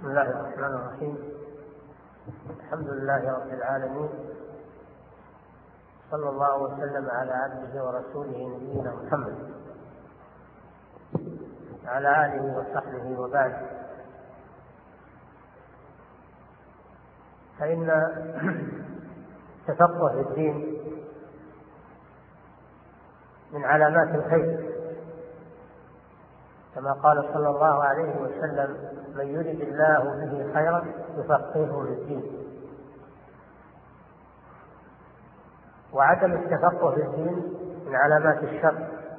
بسم الله الرحمن الرحيم. الحمد لله رب العالمين، صلى الله وسلم على عبده ورسوله نبينا محمد وعلى آله وصحبه وبعد. فإن التفقه في الدين من علامات الخير، كما قال صلى الله عليه وسلم: من يرد الله به خيرا يفقهه في الدين. وعدم التفقه في الدين من علامات الشر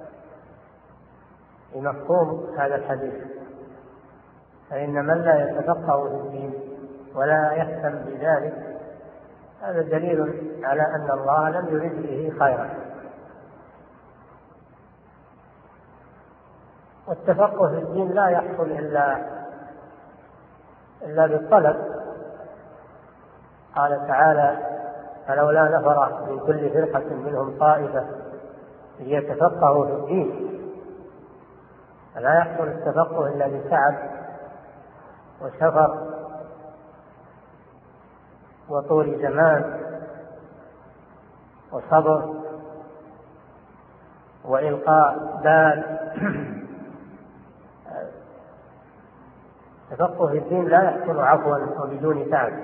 بمفهوم هذا الحديث، فإن من لا يتفقه في الدين ولا يهتم بذلك هذا دليل على أن الله لم يرد به خيرا. والتفقه في الدين لا يحصل إلا بالطلب. قال تعالى: فلولا نفر من كل فرقة منهم طائفة ليتفقهوا في الدين. فلا يحصل التفقه إلا بتعب وسفر وطول زمان وصبر وإلقاء بال. التفقه في الدين لا يحصل عفوا وبدون تعب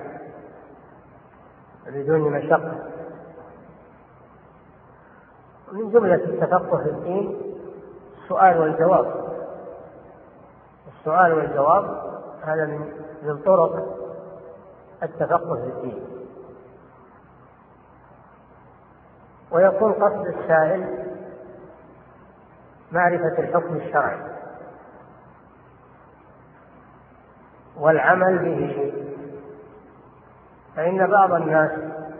وبدون مشقة. من جملة التفقه في الدين السؤال والجواب. السؤال والجواب هذا من طرق التفقه في الدين. ويكون قصد السائل معرفة الحكم الشرعي والعمل به. فإن بعض الناس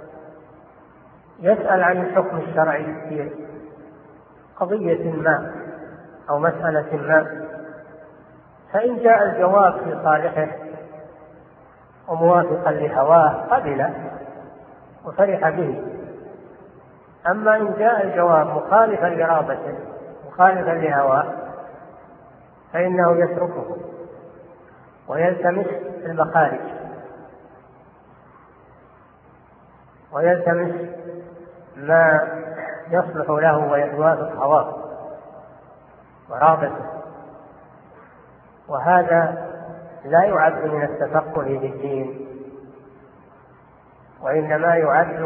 يسأل عن الحكم الشرعي في قضية ما أو مسألة ما، فإن جاء الجواب في صالحه وموافقا لهواه قبله وفرح به. أما إن جاء الجواب مخالفا لرغبته مخالفا لهواه فإنه يتركه ويلتمس المخارج ويلتمس ما يصلح له ويوافق هواه ورغبته. وهذا لا يعد من التفقه في الدين، وإنما يعد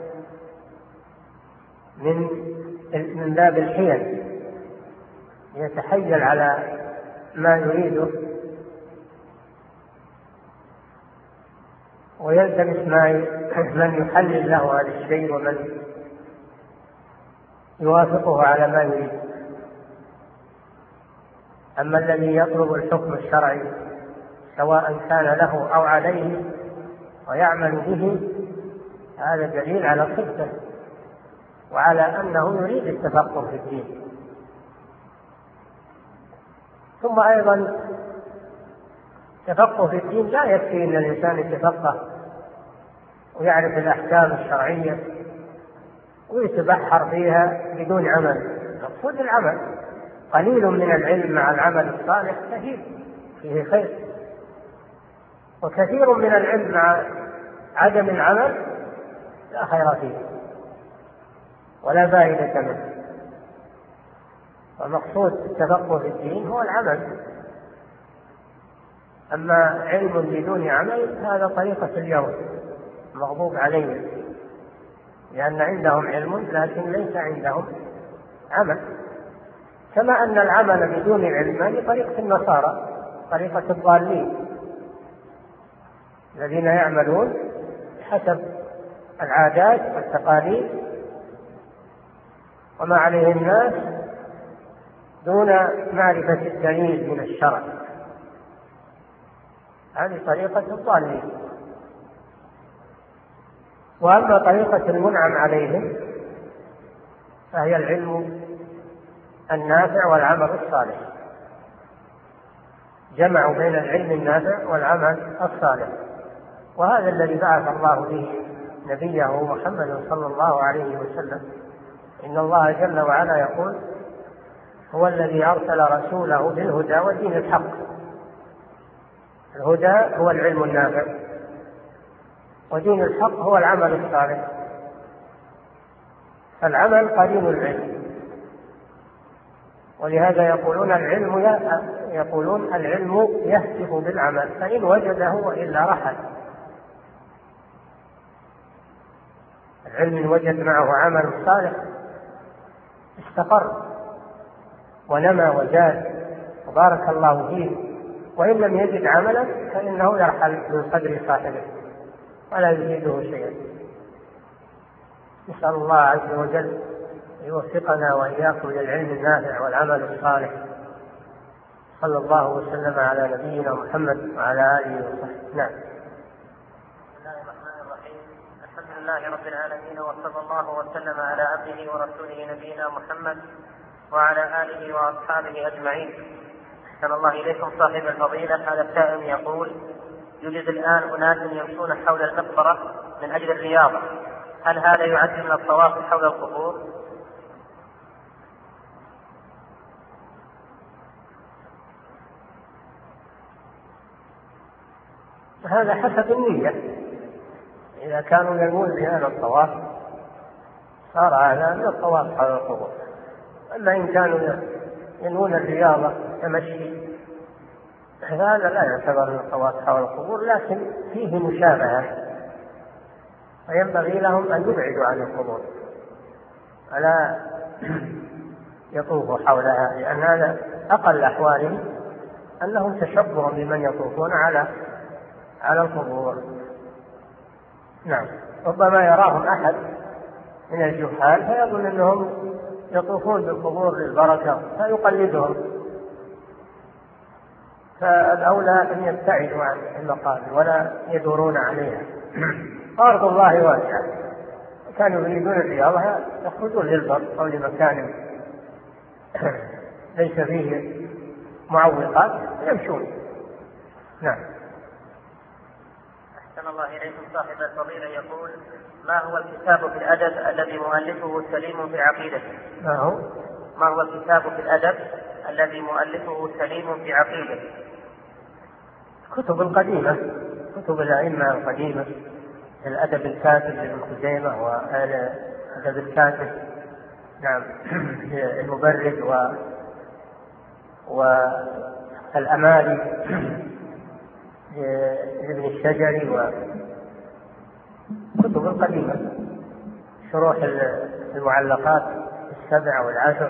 من باب الحيل، يتحيل على ما يريده ويلتمس من يحلل له هذا الشيء ومن يوافقه على ما يريد. أما الذي يطلب الحكم الشرعي سواء كان له أو عليه ويعمل به هذا دليل على صدقه وعلى أنه يريد التفقه في الدين. ثم أيضا التفقه في الدين لا يكفي أن الإنسان يتفقه ويعرف الأحكام الشرعية ويتبحر فيها بدون عمل. المقصود العمل. قليل من العلم مع العمل الصالح كثير فيه خير، وكثير من العلم مع عدم العمل لا خير فيه ولا فائدة منه. ومقصود التفقه في الدين هو العمل. أما علم بدون عمل هذا طريقة اليهود مغضوب عليهم، لأن عندهم علم لكن ليس عندهم عمل. كما أن العمل بدون علم هذه طريقة النصارى، طريقة الضالين الذين يعملون حسب العادات والتقاليد وما عليه الناس دون معرفة الدليل من الشرع. هذه طريقة الضالين. وأما طريقة المنعم عليهم فهي العلم النافع والعمل الصالح. جمعوا بين العلم النافع والعمل الصالح، وهذا الذي بعث الله به نبيه محمد صلى الله عليه وسلم. إن الله جل وعلا يقول: هو الذي أرسل رسوله بالهدى ودين الحق الهدى هو العلم النافع، ودين الحق هو العمل الصالح. العمل قرين العلم، ولهذا يقولون العلم يهتف بالعمل، فإن وجده وإلا رحل. العلم إن وجد معه عمل صالح استقر ونمى وزاد وبارك الله فيه، وإن لم يجد عملا فإنه يرحل من صدر صاحبه ولا يزيده شيئا. نسأل الله عز وجل يوفقنا وإياكم للعلم النافع والعمل الصالح. صلى الله وسلم على نبينا محمد وعلى آله وصحبه. نعم. بسم الله الرحمن الرحيم. الحمد لله رب العالمين، وصلى الله وسلم على عبده ورسوله نبينا محمد وعلى آله وأصحابه أجمعين. أحسن الله إليكم صاحب الفضيلة. هذا السائل يقول: يوجد الآن أناس يمشون حول المقبرة من أجل الرياضة، هل هذا يعد من الطواف حول القبور؟ هذا حسب النية، إذا كانوا ينوون بهذا الطواف صار هذا من الطواف حول القبور. أما إن كانوا ينوون الرياضة كمشي هذا لا يعتبر من الطواف حول القبور، لكن فيه مشابهة، فينبغي لهم أن يبعدوا عن القبور ولا يطوفوا حولها، لأن هذا أقل أحوالهم أنهم تشبه بمن يطوفون على القبور. نعم. ربما يراهم أحد من الجهال فيظن أنهم يطوفون بالقبور للبركة فيقلدهم، فالأولى أن يبتعدوا عن المقابر ولا يدورون عليها. أرض الله واسعة، كانوا يريدون الرياضة يخرجون للبر أو لمكان ليس فيه معوقات يمشون. نعم. أحسن الله إليكم صاحب الفضيلة يقول: ما هو الكتاب في الأدب الذي مؤلفه سليم في عقيدته؟ ما هو الكتاب في الأدب الذي مؤلفه سليم في عقيدته؟ كتب القديمة، كتب الأئمة القديمة، الأدب الكاتب لابن خزيمة والأدب الكاتب نعم المبرد والأمالي لابن الشجري، وكتب القديمة، شروح المعلقات 7 و10،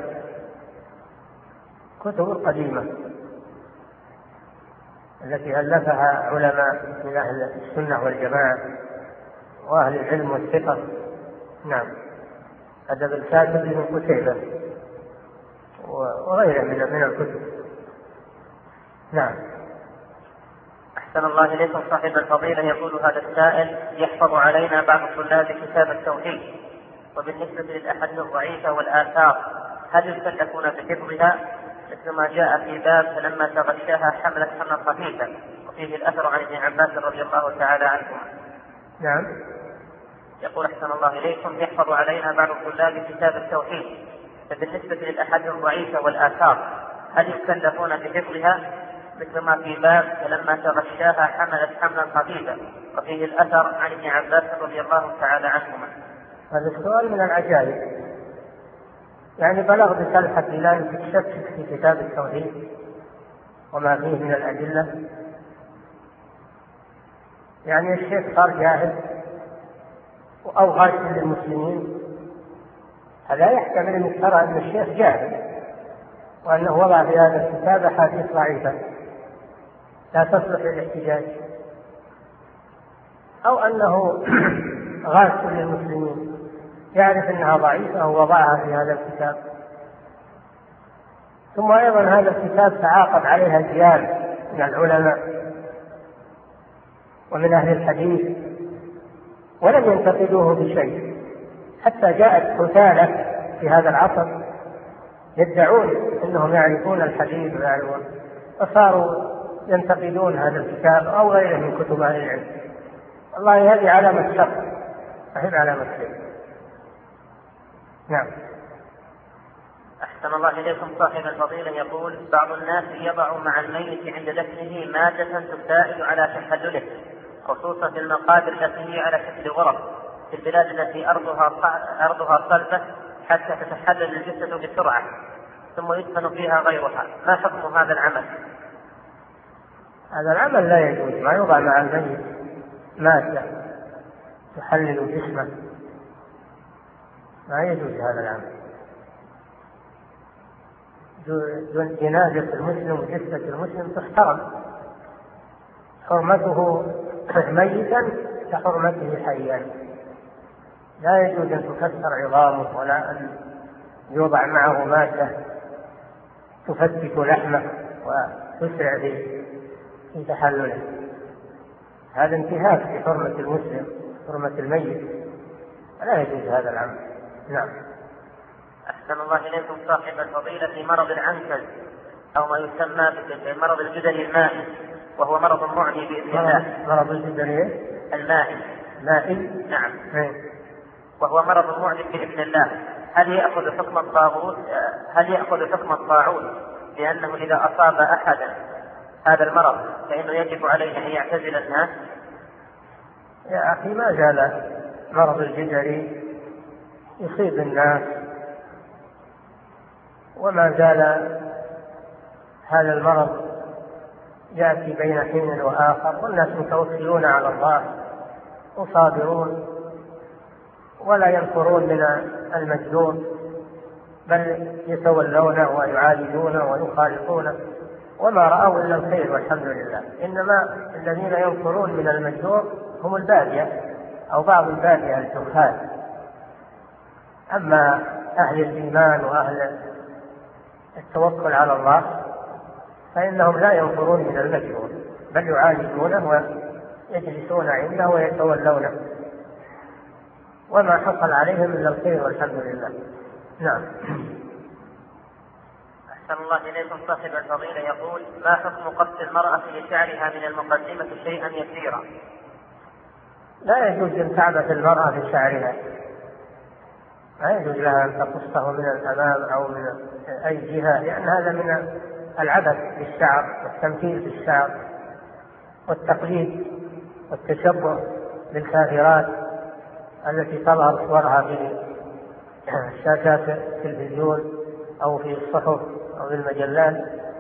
كتب القديمة التي ألفها علماء من أهل السنة والجماعة وأهل العلم والثقة. نعم. أدب الكاتب لابن قتيبة وغيره من الكتب. نعم. أحسن الله إليكم صاحب الفضيلة يقول هذا السائل: يحفظ علينا بعض الطلاب كتاب التوحيد، وبالنسبة للأحاديث الضعيفة والآثار هل يكلفون بحفظها مثل ما جاء في باب فلما تغشاها حملت حملا خفيفا، وفيه الأثر عن ابن عباس رضي الله تعالى عنهما؟ نعم. يقول: أحسن الله إليكم، يحفظ علينا بعض الطلاب كتاب التوحيد، فبالنسبة للأحاديث الضعيفة والآثار هل يكلفون بحفظها مثل ما في باب فلما تغشاها حملت حملا خفيفا، وفيه الأثر عن ابن عباس رضي الله تعالى عنهما؟ هذا السؤال من العجائب، يعني بلغ بسلحة بلال تشكك في كتاب التوحيد وما فيه من الأدلة. يعني الشيخ صار جاهل أو غاش للمسلمين، هذا يحتمل أن ترى أن الشيخ جاهل وأنه وضع في هذا الكتاب أحاديث ضعيفة لا تصلح للاحتجاج، أو أنه غاش للمسلمين يعرف أنها ضعيفة ووضعها في هذا الكتاب. ثم أيضا هذا الكتاب تعاقب عليها أجيال من العلماء ومن أهل الحديث ولم ينتقدوه بشيء، حتى جاءت حثالة في هذا العصر يدعون أنهم يعرفون الحديث فصاروا ينتقدون هذا الكتاب أو غيره من كتب أهل العلم. والله هذه علامة شر، هذه علامة خير. نعم. أحسن الله إليكم. صاحب الفضيلة يقول: بعض الناس يضع مع الميت عند دفنه مادة تساعد على تحلله، خصوصا في المقابر التي هي على شكل غرف في البلاد التي أرضها صلبة حتى تتحلل الجثة بسرعة ثم يدفن فيها غيرها، ما حكم هذا العمل؟ هذا العمل لا يجوز، ما يوضع مع الميت مادة تحلل جسمه، ما يجوز هذا العمل. جنازة المسلم وجثة المسلم تحترم، حرمته ميتا كحرمته حيا، لا يجوز أن تكسر عظامه ولا أن يوضع معه مادة تفتت لحمه وتسرع في تحلله. هذا انتهاك في حرمة المسلم، حرمة الميت، لا يجوز هذا العمل. نعم. أحسن الله إليكم. صاحب الفضيلة في مرض العنكز أو ما يسمى بمرض الجدري المائي، وهو مرض معدي بإذن الله. مرض الجدري المائي. مائي؟ نعم. وهو مرض معدي بإذن الله، هل يأخذ حكم الطاعون لأنه إذا أصاب أحدا هذا المرض فإنه يجب عليه أن يعتزل الناس؟ يا أخي، ما زال مرض الجدري يصيب الناس، وما زال هذا المرض يأتي بين حين وآخر، والناس متوكلون على الله وصابرون ولا ينفرون من المجذور، بل يتولونه ويعالجونه ويخالطونه، وما رأوا إلا الخير والحمد لله. إنما الذين ينفرون من المجذور هم البادية أو بعض البادية الجهال. أما أهل الإيمان وأهل التوكل على الله فإنهم لا ينفرون من المجذور، بل يعالجونه ويجلسون عنده ويتولونه، وما حصل عليهم إلا الخير والحمد لله. نعم. أحسن الله إليكم. صاحب الفضيلة يقول: ما حكم قص المرأة لشعرها من المقدمة شيئا يسيرا؟ لا يجوز أن تعبث المرأة بشعرها، لا يجوز لها أن تقصه من الأمام أو من أي جهة، لأن هذا من العبث بالشعر والتمثيل بالشعر والتقليد والتشبه بالكافرات التي تظهر صورها في شاشات التلفزيون أو في الصحف أو في المجلات.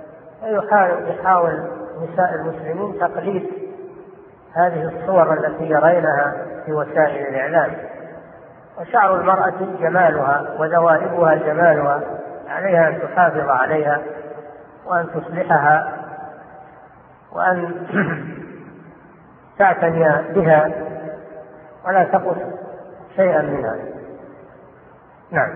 يحاول نساء المسلمين تقليد هذه الصور التي يرينها في وسائل الإعلام. وشعر المرأة جمالها وذوائبها جمالها، عليها أن تحافظ عليها وأن تصلحها وأن تعتني بها ولا تقص شيئا منها. نعم.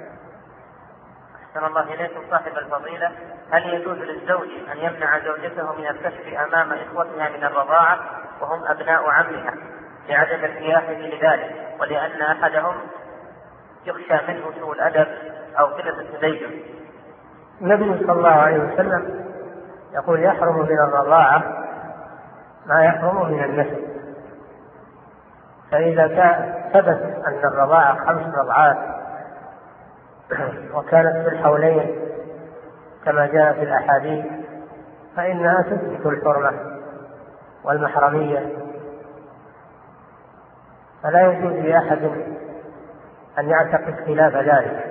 أحسن الله إليكم. صاحب الفضيلة: هل يجوز للزوج أن يمنع زوجته من الكشف أمام إخوتها من الرضاعة وهم أبناء عمها لعدم ارتياحه لذلك، ولأن أحدهم يخشى منه سوء الأدب أو قلة التدين؟ النبي صلى الله عليه وسلم يقول: يحرم من الرضاعة ما يحرم من النسب. فإذا ثبت أن الرضاعة 5 رضعات وكانت في الحولين كما جاء في الأحاديث فإنها تثبت الحرمة والمحرمية، فلا يجوز لأحد أن يعتقد خلاف ذلك.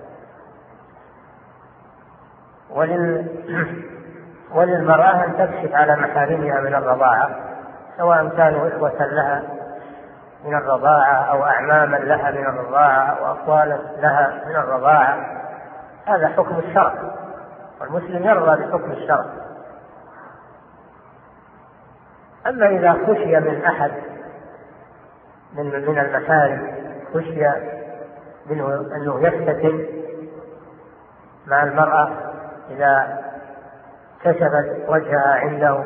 وللمرأة أن تكشف على محارمها من الرضاعة، سواء كانوا إخوة لها من الرضاعة أو أعماما لها من الرضاعة أو أخوالا لها من الرضاعة. هذا حكم الشرع، والمسلم يرضى بحكم الشرع. أما إذا خشي من أحد من المحارم، خشي منه أنه يفتتن مع المرأة إذا كشفت وجهها عنده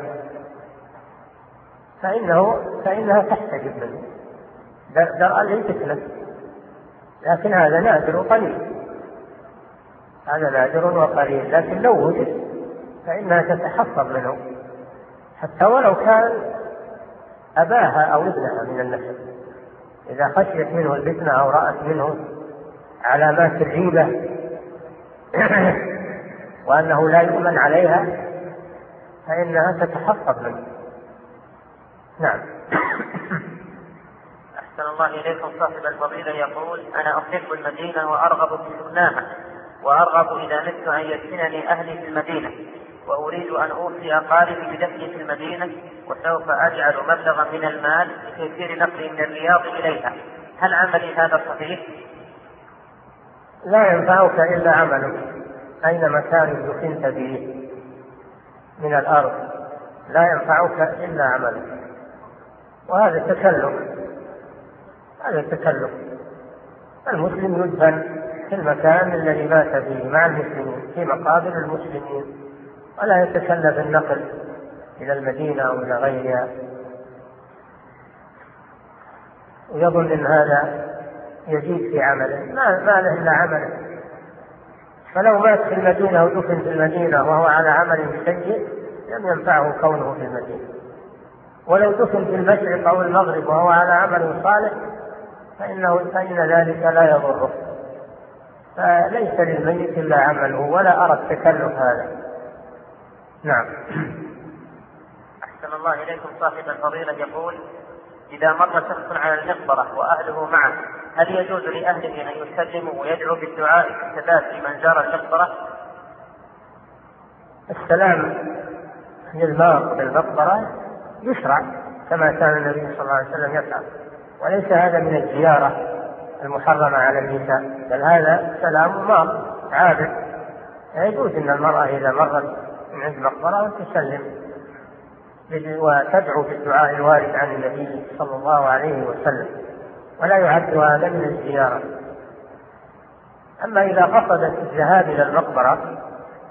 فإنها تحتجب منه درءا للفتنة، لكن هذا نادر وقليل، هذا نادر وقليل. لكن لو وجد فإنها تتحفظ منه حتى ولو كان أباها أو ابنها من النسب. إذا خشيت منه الفتنة أو رأت منه علامات الريبة وأنه لا يؤمن عليها فإنها تتحفظ منه. نعم. أحسن الله إليكم. صاحب الفضيلة يقول: أنا أحب المدينة وأرغب في سكناها، وأرغب إذا مت أن يدفنني أهلي في المدينة، وأريد أن أوصي أقاربي بدفني في المدينة، وسوف أجعل مبلغا من المال لتيسير نقلي من الرياض إليها، هل عملي هذا صحيح؟ لا ينفعك إلا عملك، أينما كان دفنت به من الأرض لا ينفعك إلا عملك، وهذا تكلف. المسلم يدفن في المكان الذي مات فيه مع المسلمين في مقابر المسلمين، ولا يتكلف النقل إلى المدينة أو إلى غيرها، ويظن أن هذا يزيد في عمله، ما له إلا عمله. فلو مات في المدينة ودفن في المدينة وهو على عمل سيء لم ينفعه كونه في المدينة، ولو دفن في المشرق أو المغرب وهو على عمل صالح فإن ذلك لا يضره. فليس للميت إلا عمله، ولا أرى التكلف هذا. نعم. أحسن الله إليكم. صاحب الفضيلة يقول: إذا مر شخص على المقبرة وأهله معه، هل يجوز لأهله أن يسلموا ويدعوا بالدعاء في الثبات لمن زار المقبرة؟ السلام للمار بالمقبرة يشرع كما كان النبي صلى الله عليه وسلم يفعل، وليس هذا من الزيارة المحرمة على النساء، بل هذا سلام مار عادة. يجوز أن المرأة إذا مرت من عند المقبرة تسلم وتدعو بالدعاء الوارد عن النبي صلى الله عليه وسلم، ولا يعد هذا من الزيارة. أما إذا قصدت الذهاب إلى المقبرة،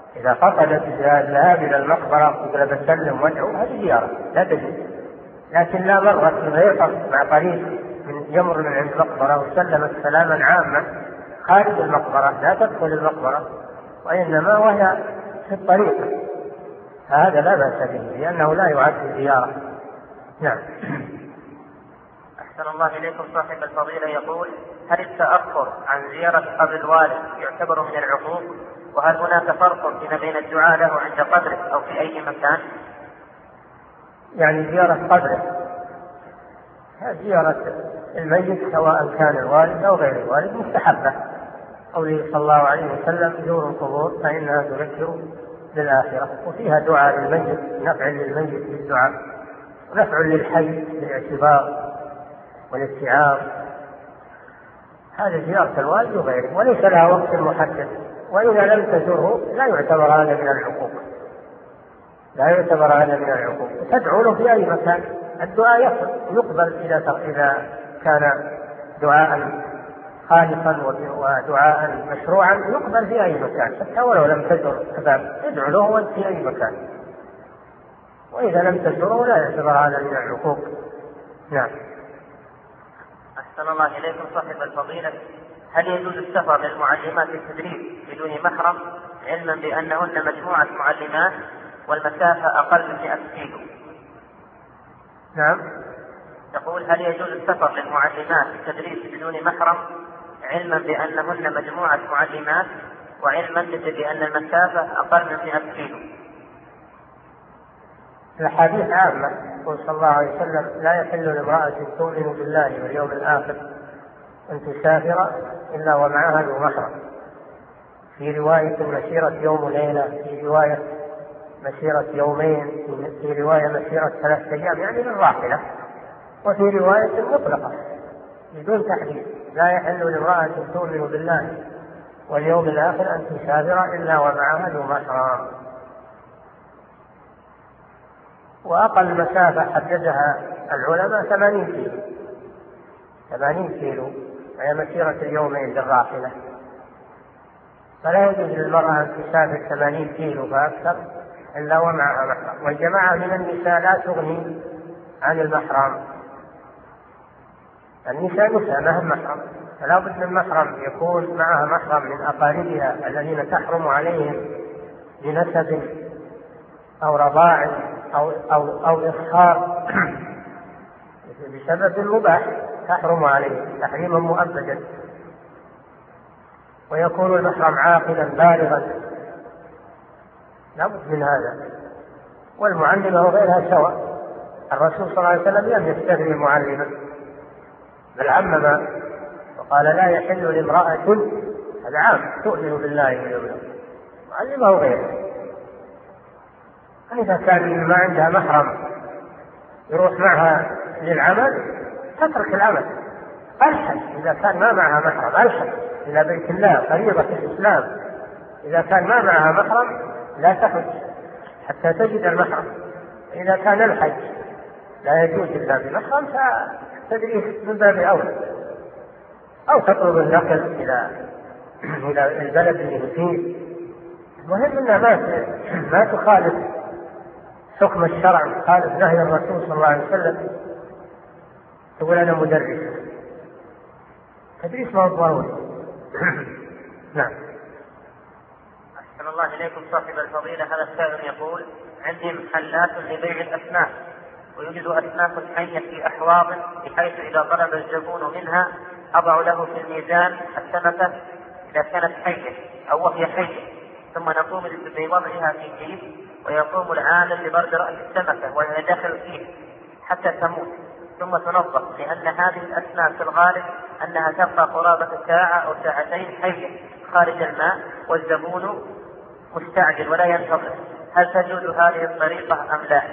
وقال بسلم وادعو، هذه زيارة لا تجوز. لكن لا مرت من غير قصد مع طريق يمر من عند المقبرة وسلمت سلاما عاما خارج المقبرة، لا تدخل المقبرة وإنما وهي في الطريق، هذا لا بأس به لأنه لا يعد زيارة. نعم. أحسن الله إليكم. صاحب الفضيلة يقول: هل التأخر عن زيارة قبر الوالد يعتبر من العقوق؟ وهل هناك فرق فيما بين الدعاء له عند قبره أو في أي مكان؟ يعني زيارة قبره، زيارة الميت سواء كان الوالد أو غير الوالد مستحبة، قوله صلى الله عليه وسلم: زوروا القبور فإنها تذكر بالآخرة، وفيها دعاء للميت، نفع للميت بالدعاء، ونفع للحي بالاعتبار والاستيعاب. هذه زيارة الوالد وغيره، وليس لها وقت محدد، وإذا لم تزره لا يعتبر هذا من العقوق، تدعو له في أي مكان. الدعاء يقبل إذا كان دعاء خالصا ودعاء مشروعا، يقبل في أي مكان، حتى ولو لم تزر الباب ادعو له في أي مكان، وإذا لم تزره لا يعتبر هذا من العقوق. نعم. أحسن الله إليكم. صاحب الفضيلة، هل يجوز السفر للمعلمات التدريب بدون محرم، علما بأنهن مجموعة معلمات والمسافة أقل من 100 كيلو؟ نعم. يقول: هل يجوز السفر للمعلمات التدريب بدون محرم، علما بأنهن مجموعة معلمات وعلما بأن المسافة أقل من 100 كيلو؟ الحديث عامة، يقول صلى الله عليه وسلم: لا يحل لامرأة تؤمن بالله واليوم الآخر أن تسافر إلا ومعها ذو محرم، في رواية مسيرة يوم وليلة، في رواية مسيرة يومين، في رواية مسيرة 3 أيام يعني للراحلة، وفي رواية مطلقة بدون تحديد: لا يحل لامرأة تؤمن بالله واليوم الآخر أن تسافر إلا ومعها ذو محرم. وأقل مسافة حددها العلماء 80 كيلو، وهي مسيرة اليومين للراحلة، فلا يجوز للمرأة أن تسافر 80 كيلو فأكثر إلا ومعها محرم. والجماعة من النساء لا تغني عن المحرم، النساء مهم محرم، فلا بد من محرم يكون معها محرم من أقاربها الذين تحرم عليهم بنسب أو رضاع أو إسخار بسبب مباح تحرم عليه تحريما مؤبدا. ويكون المحرم عاقلا بالغا، لابد من هذا. والمعلمة وغيرها سواء، الرسول صلى الله عليه وسلم لم يستثني معلمة بل عمم وقال لا يحل لامرأة، هذا عام، تؤمن بالله واليوم الآخر، معلمة وغيرها. فإذا كان ما عندها محرم يروح معها للعمل تترك العمل. ألحق إذا كان ما معها محرم، ألحق إلى بيت الله، فريضة الإسلام. إذا كان ما معها محرم لا تحج حتى تجد المحرم. إذا كان الحج لا يجوز إلا بمحرم فتدريس من باب أولى، أو تطلب النقل إلى البلد اللي فيه. المهم أنها ما تخالف حكم الشرع، تخالف نهي الرسول صلى الله عليه وسلم. تقول أنا مدرس، تدريس ما هو ضروري. نعم. أحسن الله إليكم صاحب الفضيلة. هذا السائل يقول: عندي محلات لبيع الأسماك، ويوجد أسماك حية في أحواض، بحيث إذا طلب الزبون منها أضع له في الميزان السمكة إذا كانت حية أو وهي حية، ثم نقوم بوضعها في كيس، ويقوم العامل بضرب رأس السمكة وهي داخل فيه حتى تموت، ثم تنظف، لأن هذه الأسماك في الغالب أنها تبقى قرابة ساعة أو ساعتين حية خارج الماء، والزبون مستعجل ولا ينتظر. هل تجوز هذه الطريقة أم لا؟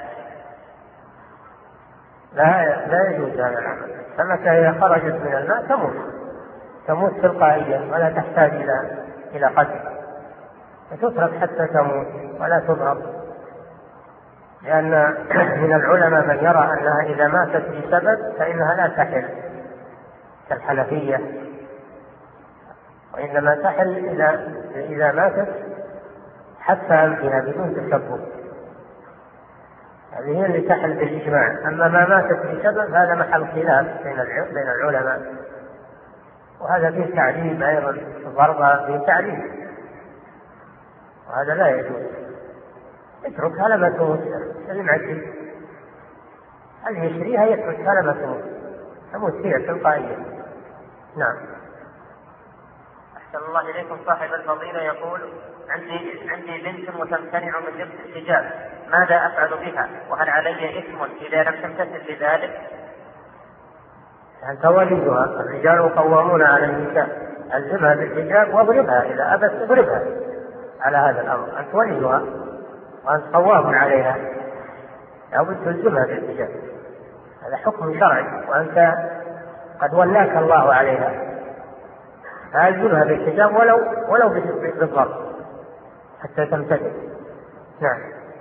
لا يجوز هذا العمل. السمكة إذا خرجت من الماء تموت تلقائيا ولا تحتاج إلى قتل، فتترك حتى تموت ولا تضرب. لأن من العلماء من يرى أنها إذا ماتت بسبب فإنها لا تحل كالحنفية، وإنما تحل إذا ماتت حتى أنفها بدون تسبب. هذه هي اللي تحل بالإجماع. أما ما ماتت بسبب هذا محل خلاف بين العلماء، وهذا فيه تعليم أيضا، ضربها فيه تعليم، وهذا لا يجوز. اتركها لما تموت، المعجل اللي يشريها يتركها لما تموت فيها تلقائيا. نعم. أحسن الله إليكم صاحب الفضيلة يقول: عندي بنت متمتنع من لبس الحجاب، ماذا أفعل بها؟ وهل علي إثم إذا لم تمتثل بذلك؟ أنت وليها، الرجال قوامون على النساء، ألزمها بالحجاب واضربها إذا أبت اضربها على هذا الأمر. أنت وليها وأنت قوام عليها، لابد تلزمها بالحجاب، هذا حكم شرعي، وأنت قد ولاك الله عليها، فألزمها بالحجاب ولو بالضرب حتى تمتثل. نعم.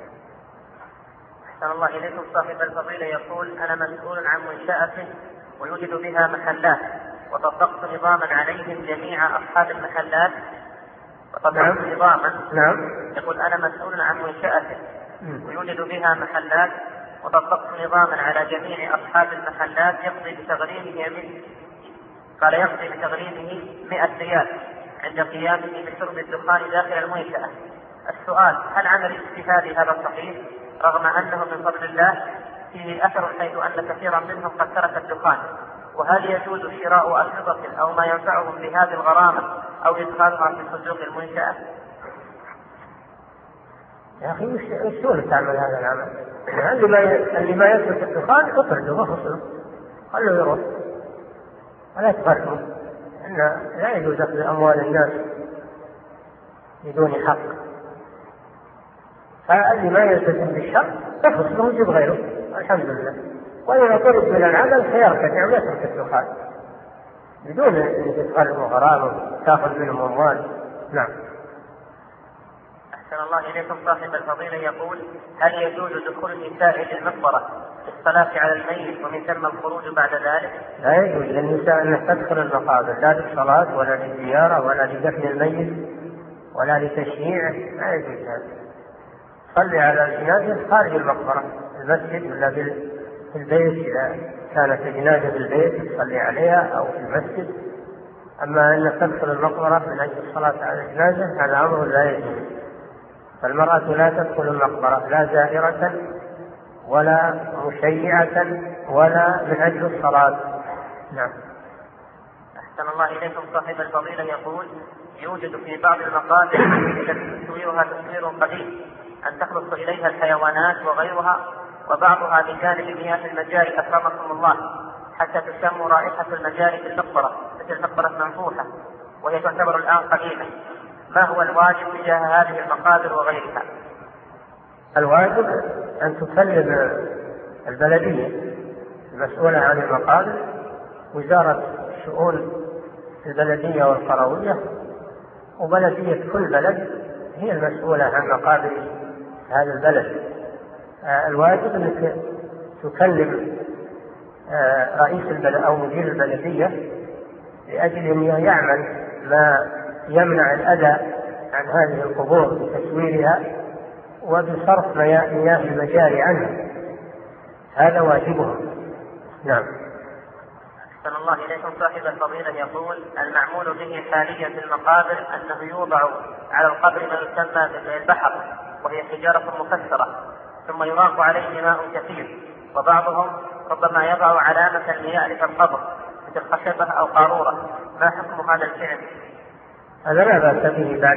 أحسن الله إليكم صاحب الفضيلة يقول: أنا مسؤول عن منشأة ويوجد بها محلات، وطبقت نظاما عليهم جميع أصحاب المحلات، وطبقت نظاما. نعم. يقول: أنا مسؤول عن منشأة ويوجد بها محلات، وطبقت نظاما على جميع أصحاب المحلات يقضي بتغريمه 100 ريال عند قيامه بشرب الدخان داخل المنشأة. السؤال: هل عمل اجتهادي هذا صحيح، رغم أنه من فضل الله فيه أثر، حيث أن كثيرا منهم قد ترك الدخان؟ وهل يجوز شراء أشرطة أو ما ينفعهم بهذه الغرامة أو إدخالها في صندوق المنشأة؟ يا أخي وش تعمل هذا العمل؟ اللي ما يترك الدخان اطرده وفصله، خلوه يروح ولا تغرمه، إن لا يجوز أخذ أموال الناس بدون حق. فاللي ما يلتزم بالشرع يفصله ويجيب غيره، الحمد لله. وإذا طرد من العمل فيرتفع ويترك الدخان بدون أن تتغرم غرامه تأخذ منهم أموال. نعم. أحسن الله إليكم صاحب الفضيلة يقول: هل يجوز دخول النساء للمقبرة للصلاة على الميت ومن ثم الخروج بعد ذلك؟ لا يجوز للنساء أن تدخل المقابر، لا للصلاة ولا للزيارة ولا لدفن الميت ولا لتشييعه، لا يجوز هذا. صلي على الجنازة خارج المقبرة، المسجد ولا في البيت، إذا كانت الجنازة في البيت تصلي عليها أو في المسجد. أما أن تدخل المقبرة من أجل الصلاة على الجنازة هذا أمر لا يجوز. فالمرأة لا تدخل المقبرة لا زائرة ولا مشيعة ولا من أجل الصلاة. نعم. أحسن الله إليكم صاحب الفضيلة يقول: يوجد في بعض المقابر التي تصويرها تصوير قديم أن تخلص إليها الحيوانات وغيرها، وبعضها بجانب مياه المجاري أكرمكم الله حتى تشم رائحة المجاري في المقبرة مثل مقبرة منفوحة وهي تعتبر الآن قديمة، ما هو الواجب تجاه هذه المقابر وغيرها؟ الواجب أن تكلم البلدية المسؤولة عن المقابر، وزارة شؤون البلدية والقروية، وبلدية كل بلد هي المسؤولة عن مقابر هذا البلد. الواجب أنك تكلم رئيس البلد أو مدير البلدية لأجل أن يعمل ما يمنع الأذى عن هذه القبور بتسويرها وبصرف مياه المجاري عنها، هذا واجبهم. نعم. أحسن الله إليكم. صاحب الفضيلة يقول: المعمول به حاليا في المقابر أنه يوضع على القبر ما يسمى بالبحر، وهي حجارة مكسرة، ثم يراق عليه ماء كثير، وبعضهم ربما يضع علامة ليألف القبر مثل خشبة أو قارورة، ما حكم هذا الفعل؟ هذا لا بأس به. بعد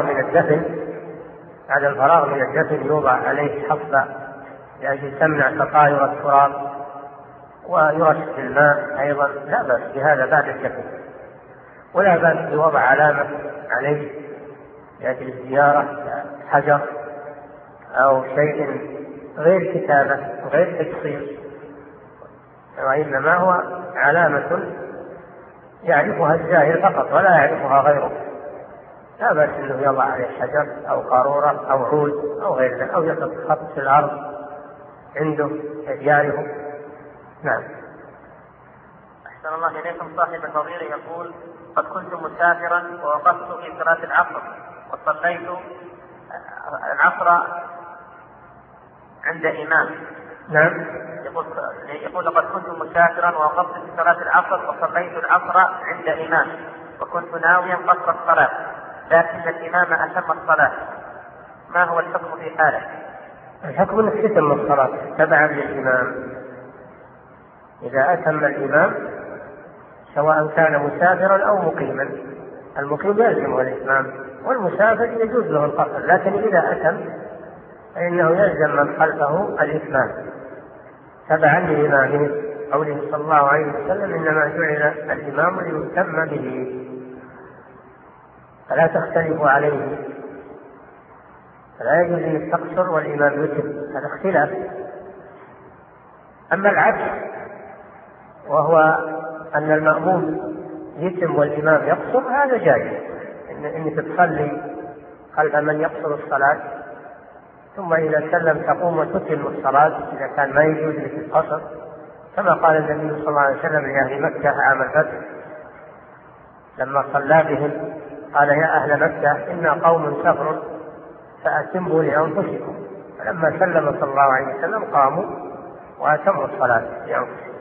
الفراغ من الدفن يوضع عليه حصبة لأجل تمنع تطاير التراب، ويرش الماء أيضا، لا بأس بهذا بعد الدفن، ولا بأس بوضع علامة عليه لأجل الزيارة، حجر أو شيء غير كتابة غير تكسير، وإنما هو علامة يعرفها الزائر فقط ولا يعرفها غيره. لا بأس أنه يضع عليه حجر أو قارورة أو عود أو غير ذلك، أو يحط خط في الأرض عنده يعرفه. نعم. أحسن الله إليكم. صاحب الفضيلة يقول: قد كنت مسافرا ووقفت في صلاة العصر وصليت العصر عند إمام. نعم. يقول: لقد كنت مسافرا ووقفت في صلاة العصر وصليت العصر عند إمام، وكنت ناويا قصر الصلاة، لكن الإمام أتم الصلاة، ما هو الحكم في حاله؟ الحكم أنك تتم الصلاة تبعا للإمام. إذا أتم الإمام سواء كان مسافرا أو مقيما، المقيم يلزمه الإتمام والمسافر يجوز له القصر، لكن إذا أتم فإنه يلزم من خلفه الإتمام تبعا لإمامه، قوله صلى الله عليه وسلم: إنما جعل الإمام ليتم به فلا تختلفوا عليه، فلا يجوز أن تقصر والإمام يتم، هذا اختلاف. أما العكس وهو أن المأموم يتم والإمام يقصر، هذا جائز، إنك تصلي خلف من يقصر الصلاة ثم إذا سلم تقوم وتتم الصلاة إذا كان ما يجوز لك القصر، كما قال النبي صلى الله عليه وسلم لأهل مكة عام الفتح لما صلى بهم قال: يا أهل مكة إنا قوم سفر فأتموا لأنفسكم، فلما سلم صلى الله عليه وسلم قاموا وأتموا الصلاة لأنفسهم.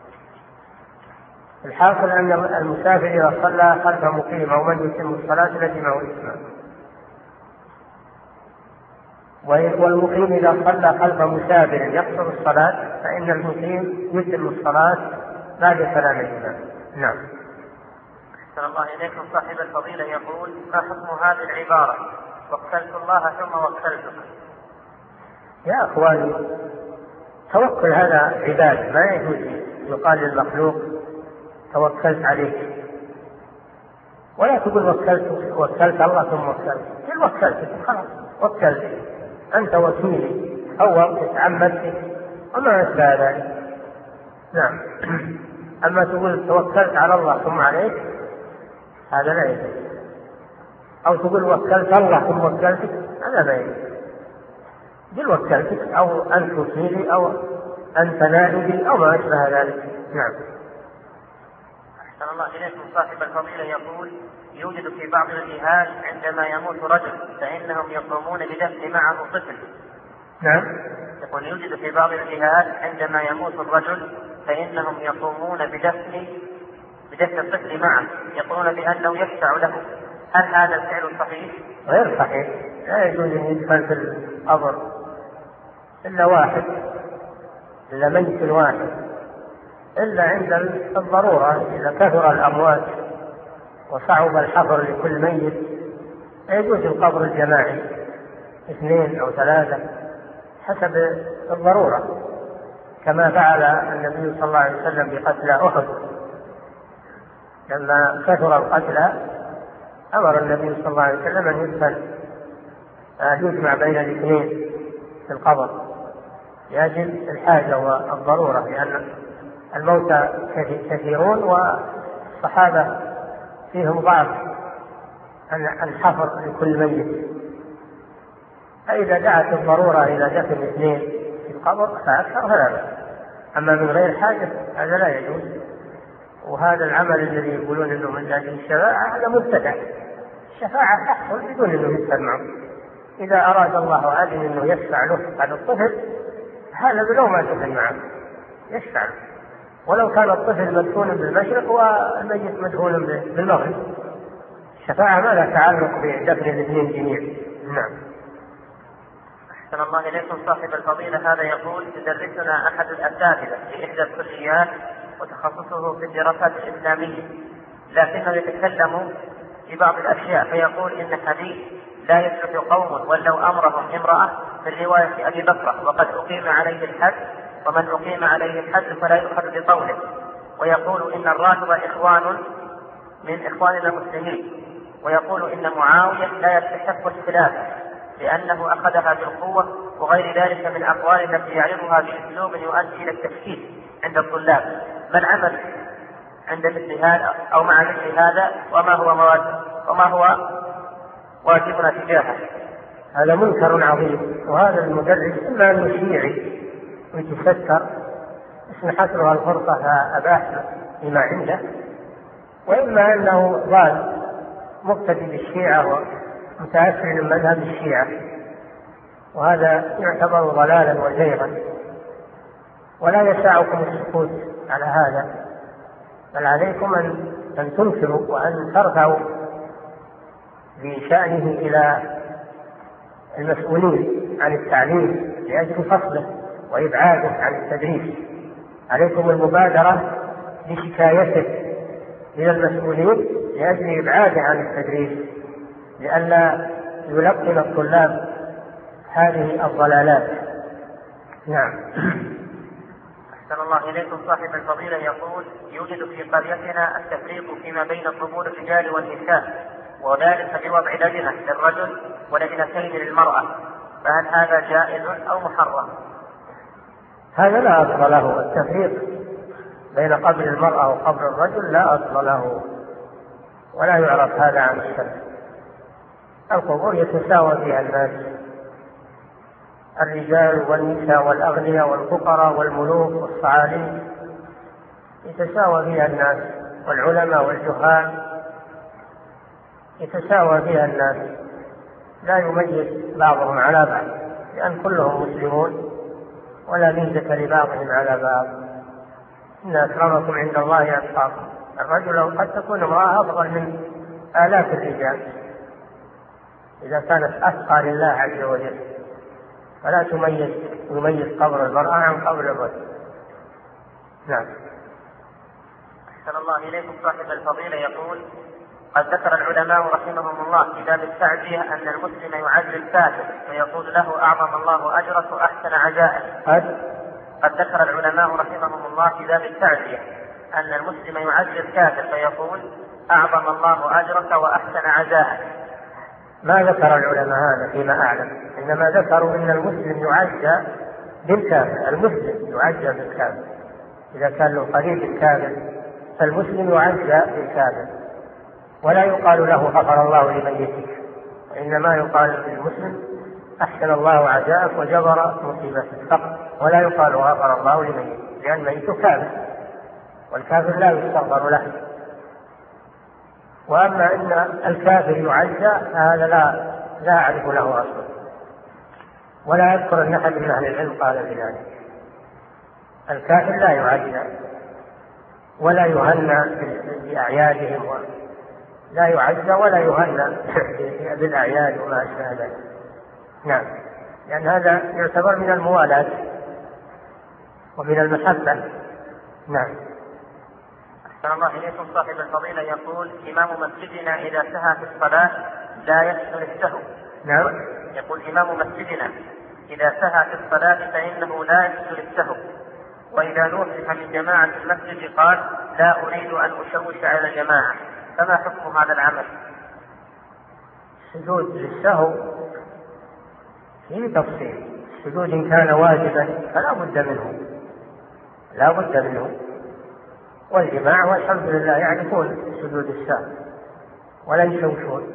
الحاصل أن المسافر إذا صلى خلف مقيم أو من يتم الصلاة لزمه الإتمام، والمقيم إذا صلى خلف مسافر يقصر الصلاة فإن المقيم يتم الصلاة بعد سلام الإمام. نعم. أحسن الله إليكم. صاحب الفضيلة يقول: ما حكم هذه العبارة: وكلت الله ثم وكلتك؟ يا أخواني، توكل هذا عباد، ما يجوز يقال للمخلوق توكلت عليك، ولا تقول وكلت الله ثم وكلت خلاص، وكلت أنت وكيلي أو تعمدت وما أشبه ذلك. نعم. أما تقول توكلت على الله ثم عليك، هذا لا يجوز، أو تقول وكلت الله ثم وكلتك، هذا لا يجوز. قل وكلتك أو أنت وكيلي أو أنت نائبي أو ما أشبه ذلك. نعم. أحسن الله إليكم. صاحب الفضيلة يقول: يوجد في بعض الجهات عندما يموت رجل فإنهم يقومون بدفن معه طفل. نعم. يقول: يوجد في بعض الجهات عندما يموت الرجل فإنهم يقومون بدفن الطفل معه، يقولون بأنه يشفع له، هل هذا الفعل صحيح؟ غير صحيح، لا يجوز أن يدخل في القبر إلا واحد، إلا ميت واحد، إلا عند الضرورة إذا كثر الأموات وصعب الحفر لكل ميت يجوز القبر الجماعي 2 أو 3 حسب الضرورة، كما فعل النبي صلى الله عليه وسلم بقتلى أحد. لما كثر القتلى أمر النبي صلى الله عليه وسلم أن يجمع بين 2 في القبر لأجل الحاجة والضرورة، لأن الموتى كثيرون والصحابة فيهم ضعف الحفر لكل ميت، فإذا دعت الضرورة إلى دفن 2 في القبر فأكثر فلا بأس، أما من غير حاجة هذا لا يجوز. وهذا العمل الذي يقولون أنه من أجل الشفاعة هذا مبتدع. الشفاعة تحصل بدون أنه يسأل معه. إذا أراد الله وأذن أنه يشفع له على الطفل هذا بلو ما تفعل معه يشفع له، ولو كان الطفل مدفون بالمشرق والميت مدفون بالمغرب. الشفاعة ما لها تعلق بدفن 2 جميع. نعم. أحسن الله إليكم صاحب الفضيلة. هذا يقول: يدرسنا أحد الأساتذة في إحدى الكليات وتخصصه في الدراسات الإسلامية، لكنه يتكلم في بعض الأشياء فيقول إن حديث لا يصلح قوم ولوا أمرهم امرأة في رواية أبي بكر وقد أقيم عليه الحد، ومن أقيم عليه الحد فلا يؤخذ بقوله، ويقول إن الرافضة إخوان من إخواننا المسلمين، ويقول إن معاوية لا يستحق الخلافة لأنه أخذها بالقوة وغير ذلك من أقوال التي يعرضها بأسلوب يؤدي إلى التشكيك عند الطلاب. ما العمل عند مثل هذا أو مع مثل هذا، وما هو واجبنا تجاهه؟ هذا منكر عظيم. وهذا المدرس إما أنه شيعي ويتستر اسمحت له الفرصة فأباح بما عنده، وإما أنه ضال مقتدي بالشيعة ومتأثر من مذهب الشيعة، وهذا يعتبر ضلالا وزيغا، ولا يسعكم السكوت على هذا، بل عليكم أن تنكروا وأن ترفعوا بشأنه إلى المسؤولين عن التعليم لأجل فصله وإبعاده عن التدريس. عليكم المبادرة بشكايته إلى المسؤولين لأجل إبعاده عن التدريس، لئلا يلقن الطلاب هذه الضلالات. نعم. أحسن الله إليكم صاحب الفضيلة يقول: يوجد في قريتنا التفريق فيما بين قبور الرجال والنساء، وذلك بوضع لجنة للرجل ولجنتين للمرأة، فهل هذا جائز أو محرم؟ هذا لا أصل له. التفريق بين قبر المرأة وقبر الرجل لا أصل له، ولا يعرف هذا عن السلف. القبور يتساوى فيها الناس، الرجال والنساء والأغنياء والفقراء والملوك والصعاليك يتساوى فيها الناس، والعلماء والجهال يتساوى فيها الناس، لا يميز بعضهم على بعض، لأن كلهم مسلمون ولا ميزة لبعضهم على بعض. إن أكرمكم عند الله أتقاكم. الرجل قد تكون امرأة أفضل من آلاف الرجال إذا كانت أتقى لله عز وجل، فلا يميز قبر المرأة عن قبر الرجل. نعم. أحسن الله إليكم صاحب الفضيلة يقول: قد ذكر العلماء رحمهم الله في باب التعزية أن المسلم يعزي الكافر فيقول له: أعظم الله أجرك وأحسن عزاءك. قد ذكر العلماء رحمهم الله في باب التعزية أن المسلم يعزي الكافر فيقول: أعظم الله أجرك وأحسن عزاءك. ما ذكر العلماء هذا فيما أعلم، إنما ذكروا أن المسلم يعزى بالكافر. المسلم يعزى بالكافر إذا كان له قريب الكافر، فالمسلم يعزى بالكافر، ولا يقال له غفر الله لميتك، وإنما يقال للمسلم أحسن الله عزاءك وجبر مصيبتك فقط، ولا يقال غفر الله لميتك، لأن ميت كافر والكافر لا يستغفر له. وأما إن الكافر يعزى فهذا لا أعرف له أصلا، ولا أذكر أن أحد من أهل العلم قال بذلك. الكافر لا يعزى ولا يهنى بأعيادهم، لا يعزى ولا يهنى بالأعياد وما أشبه ذلك. نعم، لأن هذا يعتبر من الموالاة ومن المحبة. نعم. أحسن الله إليكم. صاحب الفضيلة يقول: إمام مسجدنا إذا سهى في الصلاة لا يسجد للسهو. نعم. يقول: إمام مسجدنا إذا سهى في الصلاة فإنه لا يسجد للسهو، وإذا نوصح لجماعة المسجد قال: لا أريد أن أشوش على الجماعة، فما حكم هذا العمل؟ السجود للسهو فيه تفصيل. السجود إن كان واجبا فلا بد منه، لا بد منه، والجماعة والحمد لله يعرفون سجود السهو ولا يشوشون.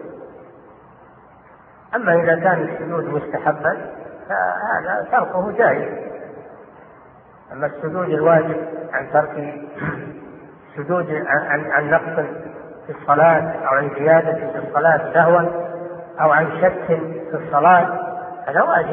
أما إذا كان السجود مستحبا فهذا تركه جائز. أما السجود الواجب عن ترك سجود عن نقص في الصلاة أو عن زيادة في الصلاة سهوا أو عن شك في الصلاة هذا واجب،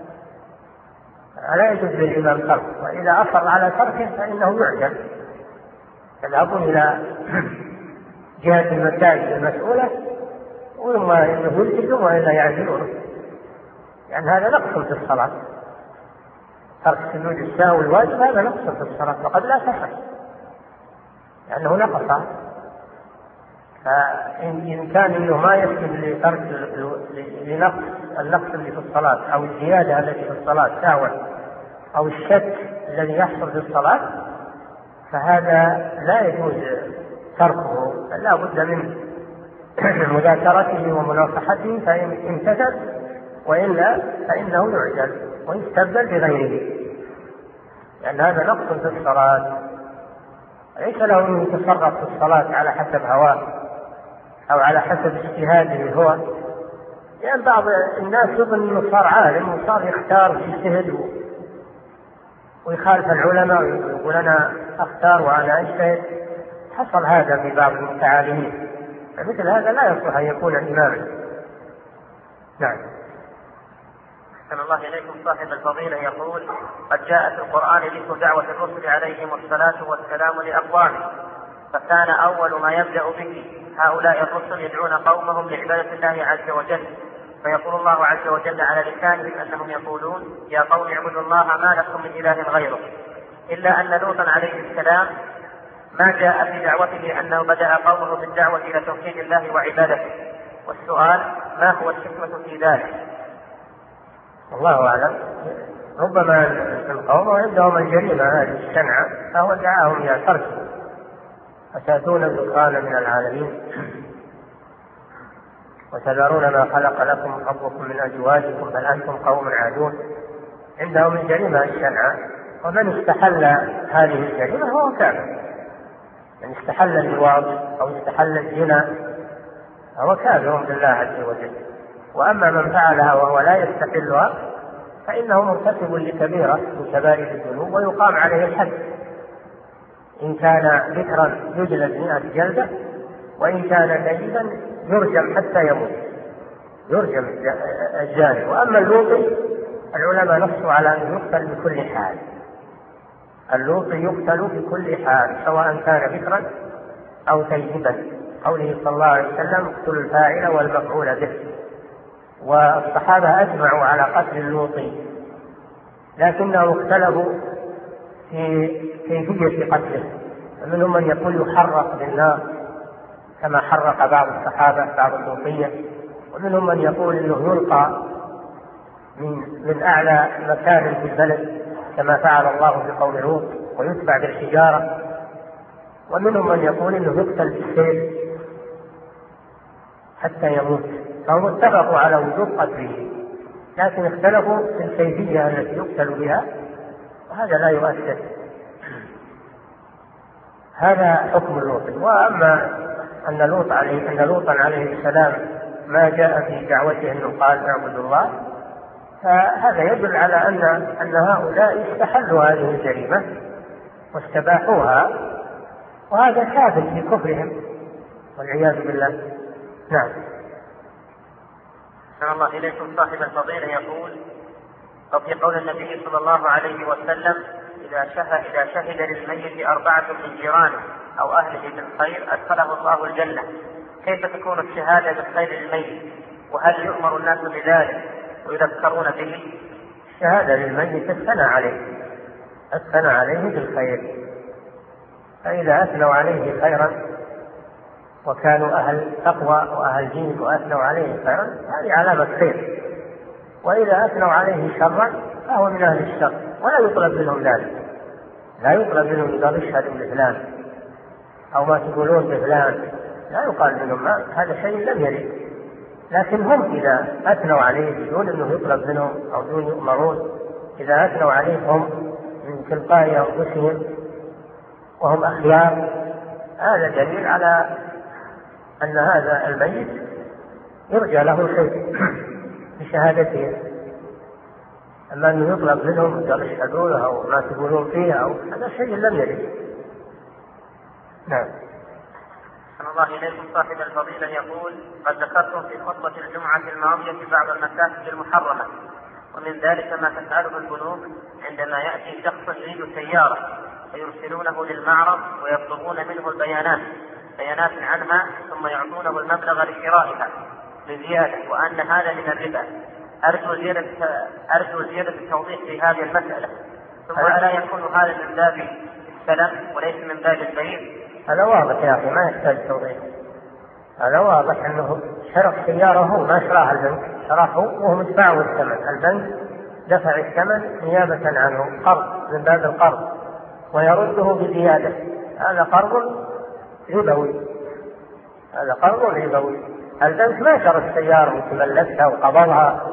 لا يجوز للإمام تركه، وإذا أصر على تركه فإنه يعجل. يذهب إلى جهة المساجد المسؤولة وإما يلتزم وإلا يعزلونه، لأن هذا نقص في الصلاة. ترك سجود السهو الواجب هذا نقص في الصلاة وقد لا تصح لأنه نقص. فإن كان إنه ما يسجد لترك لنقص النقص اللي في الصلاة أو الزيادة التي في الصلاة سهوا أو الشك الذي يحصل في الصلاة فهذا لا يجوز تركه، لا بد من مذاكرته ومناصحته، فإن امتثل وإلا فإنه يعجل ويستبدل بغيره، لأن هذا نقص في الصلاة. ليس له أن يتصرف في الصلاة على حسب هواه أو على حسب اجتهاده هو، لأن بعض الناس يظن أنه صار عالم وصار يختار ويجتهد ويخالف العلماء ويقول أنا أختار وأنا أجتهد. حصل هذا في بعض المتعالمين، فمثل هذا لا يصلح أن يكون إماما. نعم. أحسن الله إليكم. صاحب الفضيلة يقول: قد جاء في القرآن ذكر دعوة الرسل عليهم الصلاة والسلام لأقوامهم، فكان أول ما يبدأ به هؤلاء الرسل يدعون قومهم لعبادة الله عز وجل، فيقول الله عز وجل على لسانهم أنهم يقولون: يا قوم اعبدوا الله ما لكم من إله غيره، إلا أن لوطا عليه السلام ما جاء في دعوته أنه بدأ قومه بالدعوة إلى توحيد الله وعبادته. والسؤال: ما هو الحكمة في ذلك؟ والله أعلم، ربما القوم عندهم الجريمة هذه الشنعة فهو دعاهم إلى تركه. أتأتون الذكران من العالمين وتذرون ما خلق لكم ربكم من أزواجكم بل أنتم قوم عادون. عندهم الجريمة الشنعة، ومن استحل هذه الجريمة هو كافر. من استحل اللواط أو استحل الزنا هو كافر بالله عز وجل. وأما من فعلها وهو لا يستحلها فإنه مرتكب لكبيرة من كبائر الذنوب ويقام عليه الحد. إن كان ذكرا يجلد 100 جلدة، وإن كان سيدا يرجم حتى يموت، يرجم الجانب. وأما اللوطي العلماء نصوا على أن يقتل بكل حال، اللوطي يقتل بكل حال سواء كان ذكرا أو سيدا، قوله صلى الله عليه وسلم: اقتلوا الفاعل والمفعول به. والصحابة أجمعوا على قتل اللوطي، لكنهم اختلفوا في كيفية قتله، منهم من يقول يحرق بالنار كما حرق بعض الصحابة بعض اللوطية، ومنهم من يقول انه يلقى من اعلى مكان في البلد كما فعل الله في قوم لوط ويتبع بالحجارة، ومنهم من يقول انه يقتل بالسيف حتى يموت. فهم اتفقوا على وجوب قتله، لكن اختلفوا في الكيفية التي يقتل بها، وهذا لا يؤثر. هذا حكم لوط. وأما أن لوطا عليه السلام ما جاء في دعوته أنه قال اعبدوا الله، فهذا يدل على أن هؤلاء استحلوا هذه الجريمة واستباحوها، وهذا كافر في كفرهم والعياذ بالله. نعم. أحسن الله إليكم. صاحب الفضيلة يقول: وفي قول النبي صلى الله عليه وسلم: إذا شهد للميت 4 من جيرانه أو أهله بالخير أدخله الله الجنة، كيف تكون الشهادة بالخير للميت؟ وهل يؤمر الناس بذلك ويذكرون به؟ الشهادة للميت الثناء عليه بالخير، فإذا أثنوا عليه خيرا وكانوا أهل تقوى وأهل دين وأثنوا عليه خيرا هذه علامة خير، وإذا أثنوا عليه شرا فهو من أهل الشر ولا يطلب منهم ذلك، لا يطلب منهم إذا اشهدوا بفلان أو ما تقولون بفلان، لا يقال منهم هذا شيء لم يرد. لكن هم إذا أثنوا عليه بدون أنه يطلب منهم أو دون يؤمرون، إذا أثنوا عليه هم من تلقاء أنفسهم وهم أخيار، هذا دليل على أن هذا الميت يرجى له شيء بشهادته. أما أنه يطلب منهم أن يشهدوا له أو ما تقولون فيه أو هذا شيء لم يرد. نعم. أحسن الله إليكم. صاحب الفضيلة يقول: قد ذكرتم في خطبة الجمعة الماضية بعض المساجد المحرمة، ومن ذلك ما تفعله البنوك عندما يأتي شخص يريد سيارة فيرسلونه للمعرض ويطلبون منه بيانات عنها ثم يعطونه المبلغ لشرائها بزيادة، وأن هذا من الربا. أرجو زيادة التوضيح في هذه المسألة، ثم ألا يكون هذا من باب السلم وليس من باب البيع؟ هذا واضح يا أخي، ما يحتاج توضيح. هذا واضح أنه شرى السيارة هو ما شراها البنك، شراه وهو مدفعه الثمن، البنك دفع الثمن نيابة عنه، قرض من باب القرض ويرده بزيادة. هذا قرض ربوي، هذا قرض ربوي. البنك ما شرى السيارة وتملكها وقبضها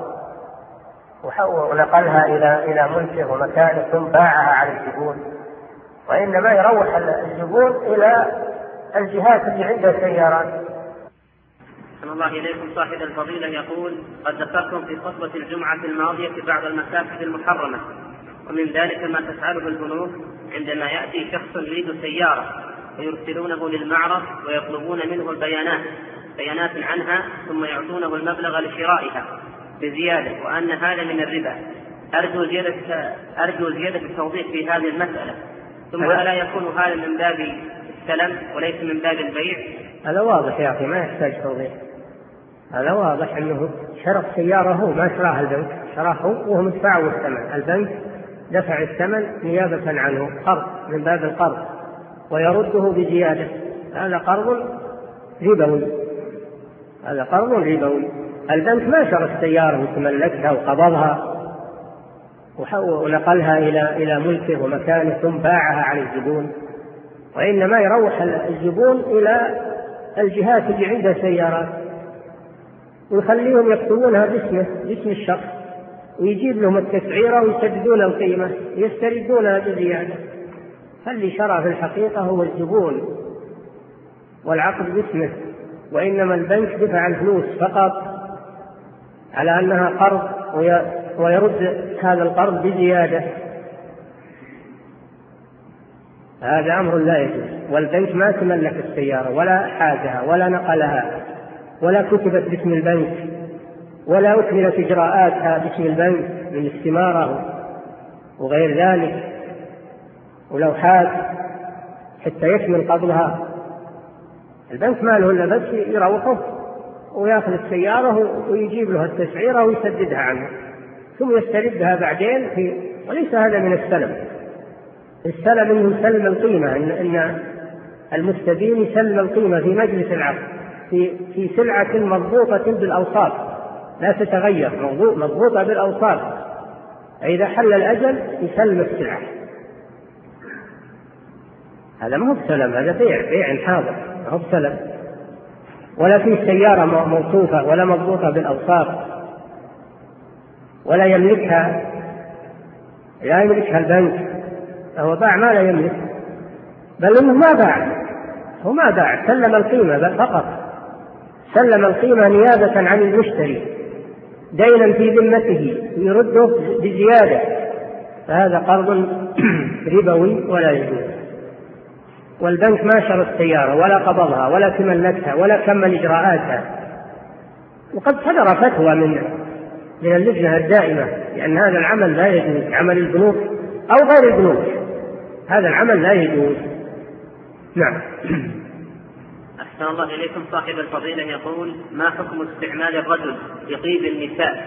ونقلها إلى ملكه ومكانه ثم باعها على الزبون، وإنما يروح الزبون إلى الجهات اللي عندها سيارات. أحسن الله إليكم. صاحب الفضيلة يقول: قد ذكرتم في خطبة الجمعة الماضية بعض المساجد المحرمة، ومن ذلك ما تفعله البنوك عندما يأتي شخص يريد سيارة ويرسلونه للمعرض ويطلبون منه بيانات عنها ثم يعطونه المبلغ لشرائها بزيادة، وأن هذا من الربا. أرجو زيادة التوضيح في هذه المسألة، ثم ألا يكون هذا من باب السلم وليس من باب البيع؟ هذا واضح يا أخي، ما يحتاج توضيح. هذا واضح أنه شرى السيارة هو ما شراها البنك، شراه وهو مدفعه الثمن، البنك دفع الثمن نيابة عنه، قرض من باب القرض ويرده بزيادة. هذا قرض ربوي، هذا قرض ربوي. البنك ما شرى السيارة وتملكها وقبضها ونقلها إلى ملكه ومكانه ثم باعها على الزبون، وإنما يروح الزبون إلى الجهات اللي عندها سيارات ويخليهم يكتبونها باسم الشخص، ويجيب لهم التسعيرة ويسددون القيمة يستردونها بزيادة. فاللي شرى في الحقيقة هو الزبون والعقد باسمه، وإنما البنك دفع الفلوس فقط على أنها قرض ويرد هذا القرض بزيادة. هذا أمر لا يجوز. والبنك ما تملك السيارة ولا حازها ولا نقلها ولا كتبت باسم البنك ولا أكملت إجراءاتها باسم البنك من استمارة وغير ذلك، ولو حاز حتى يكمل قبلها البنك ما له إلا بس يروحه ويأخذ السيارة ويجيب له التسعيرة ويسددها عنه ثم يستردها بعدين وليس هذا من السلم. السلم إنه يسلم القيمة، إن المستدين يسلم القيمة في مجلس العقد في سلعة مضبوطة بالأوصاف لا تتغير، مضبوطة بالأوصاف، إذا حل الأجل يسلم السلعة. هذا ما هو بسلم، هذا بيع حاضر، ما هو بسلم. ولا في سيارة موصوفة ولا مضبوطة بالأوصاف ولا يملكها البنك، هو باع ما لا يملك، بل انه ما باع سلم القيمة بل فقط سلم القيمة نيابة عن المشتري دينا في ذمته يرده بزيادة، فهذا قرض ربوي ولا يجوز. والبنك ما شرى السيارة ولا قبضها ولا تملكها ولا كمل إجراءاتها، وقد صدر فتوى من اللجنة الدائمة لأن هذا العمل لا يجوز، عمل البنوك أو غير البنوك هذا العمل لا يجوز. نعم. أحسن الله إليكم. صاحب الفضيلة يقول: ما حكم استعمال الرجل لطيب النساء؟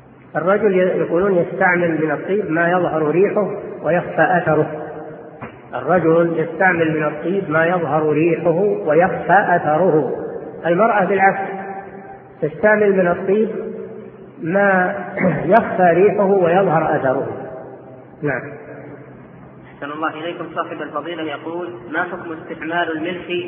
الرجل يقولون يستعمل من الطيب ما يظهر ريحه ويخفى أثره، الرجل يستعمل من الطيب ما يظهر ريحه ويخفى أثره، المرأة بالعكس تستعمل من الطيب ما يخفى ريحه ويظهر أثره. نعم. أحسن الله إليكم. صاحب الفضيلة يقول: ما حكم استعمال الملح؟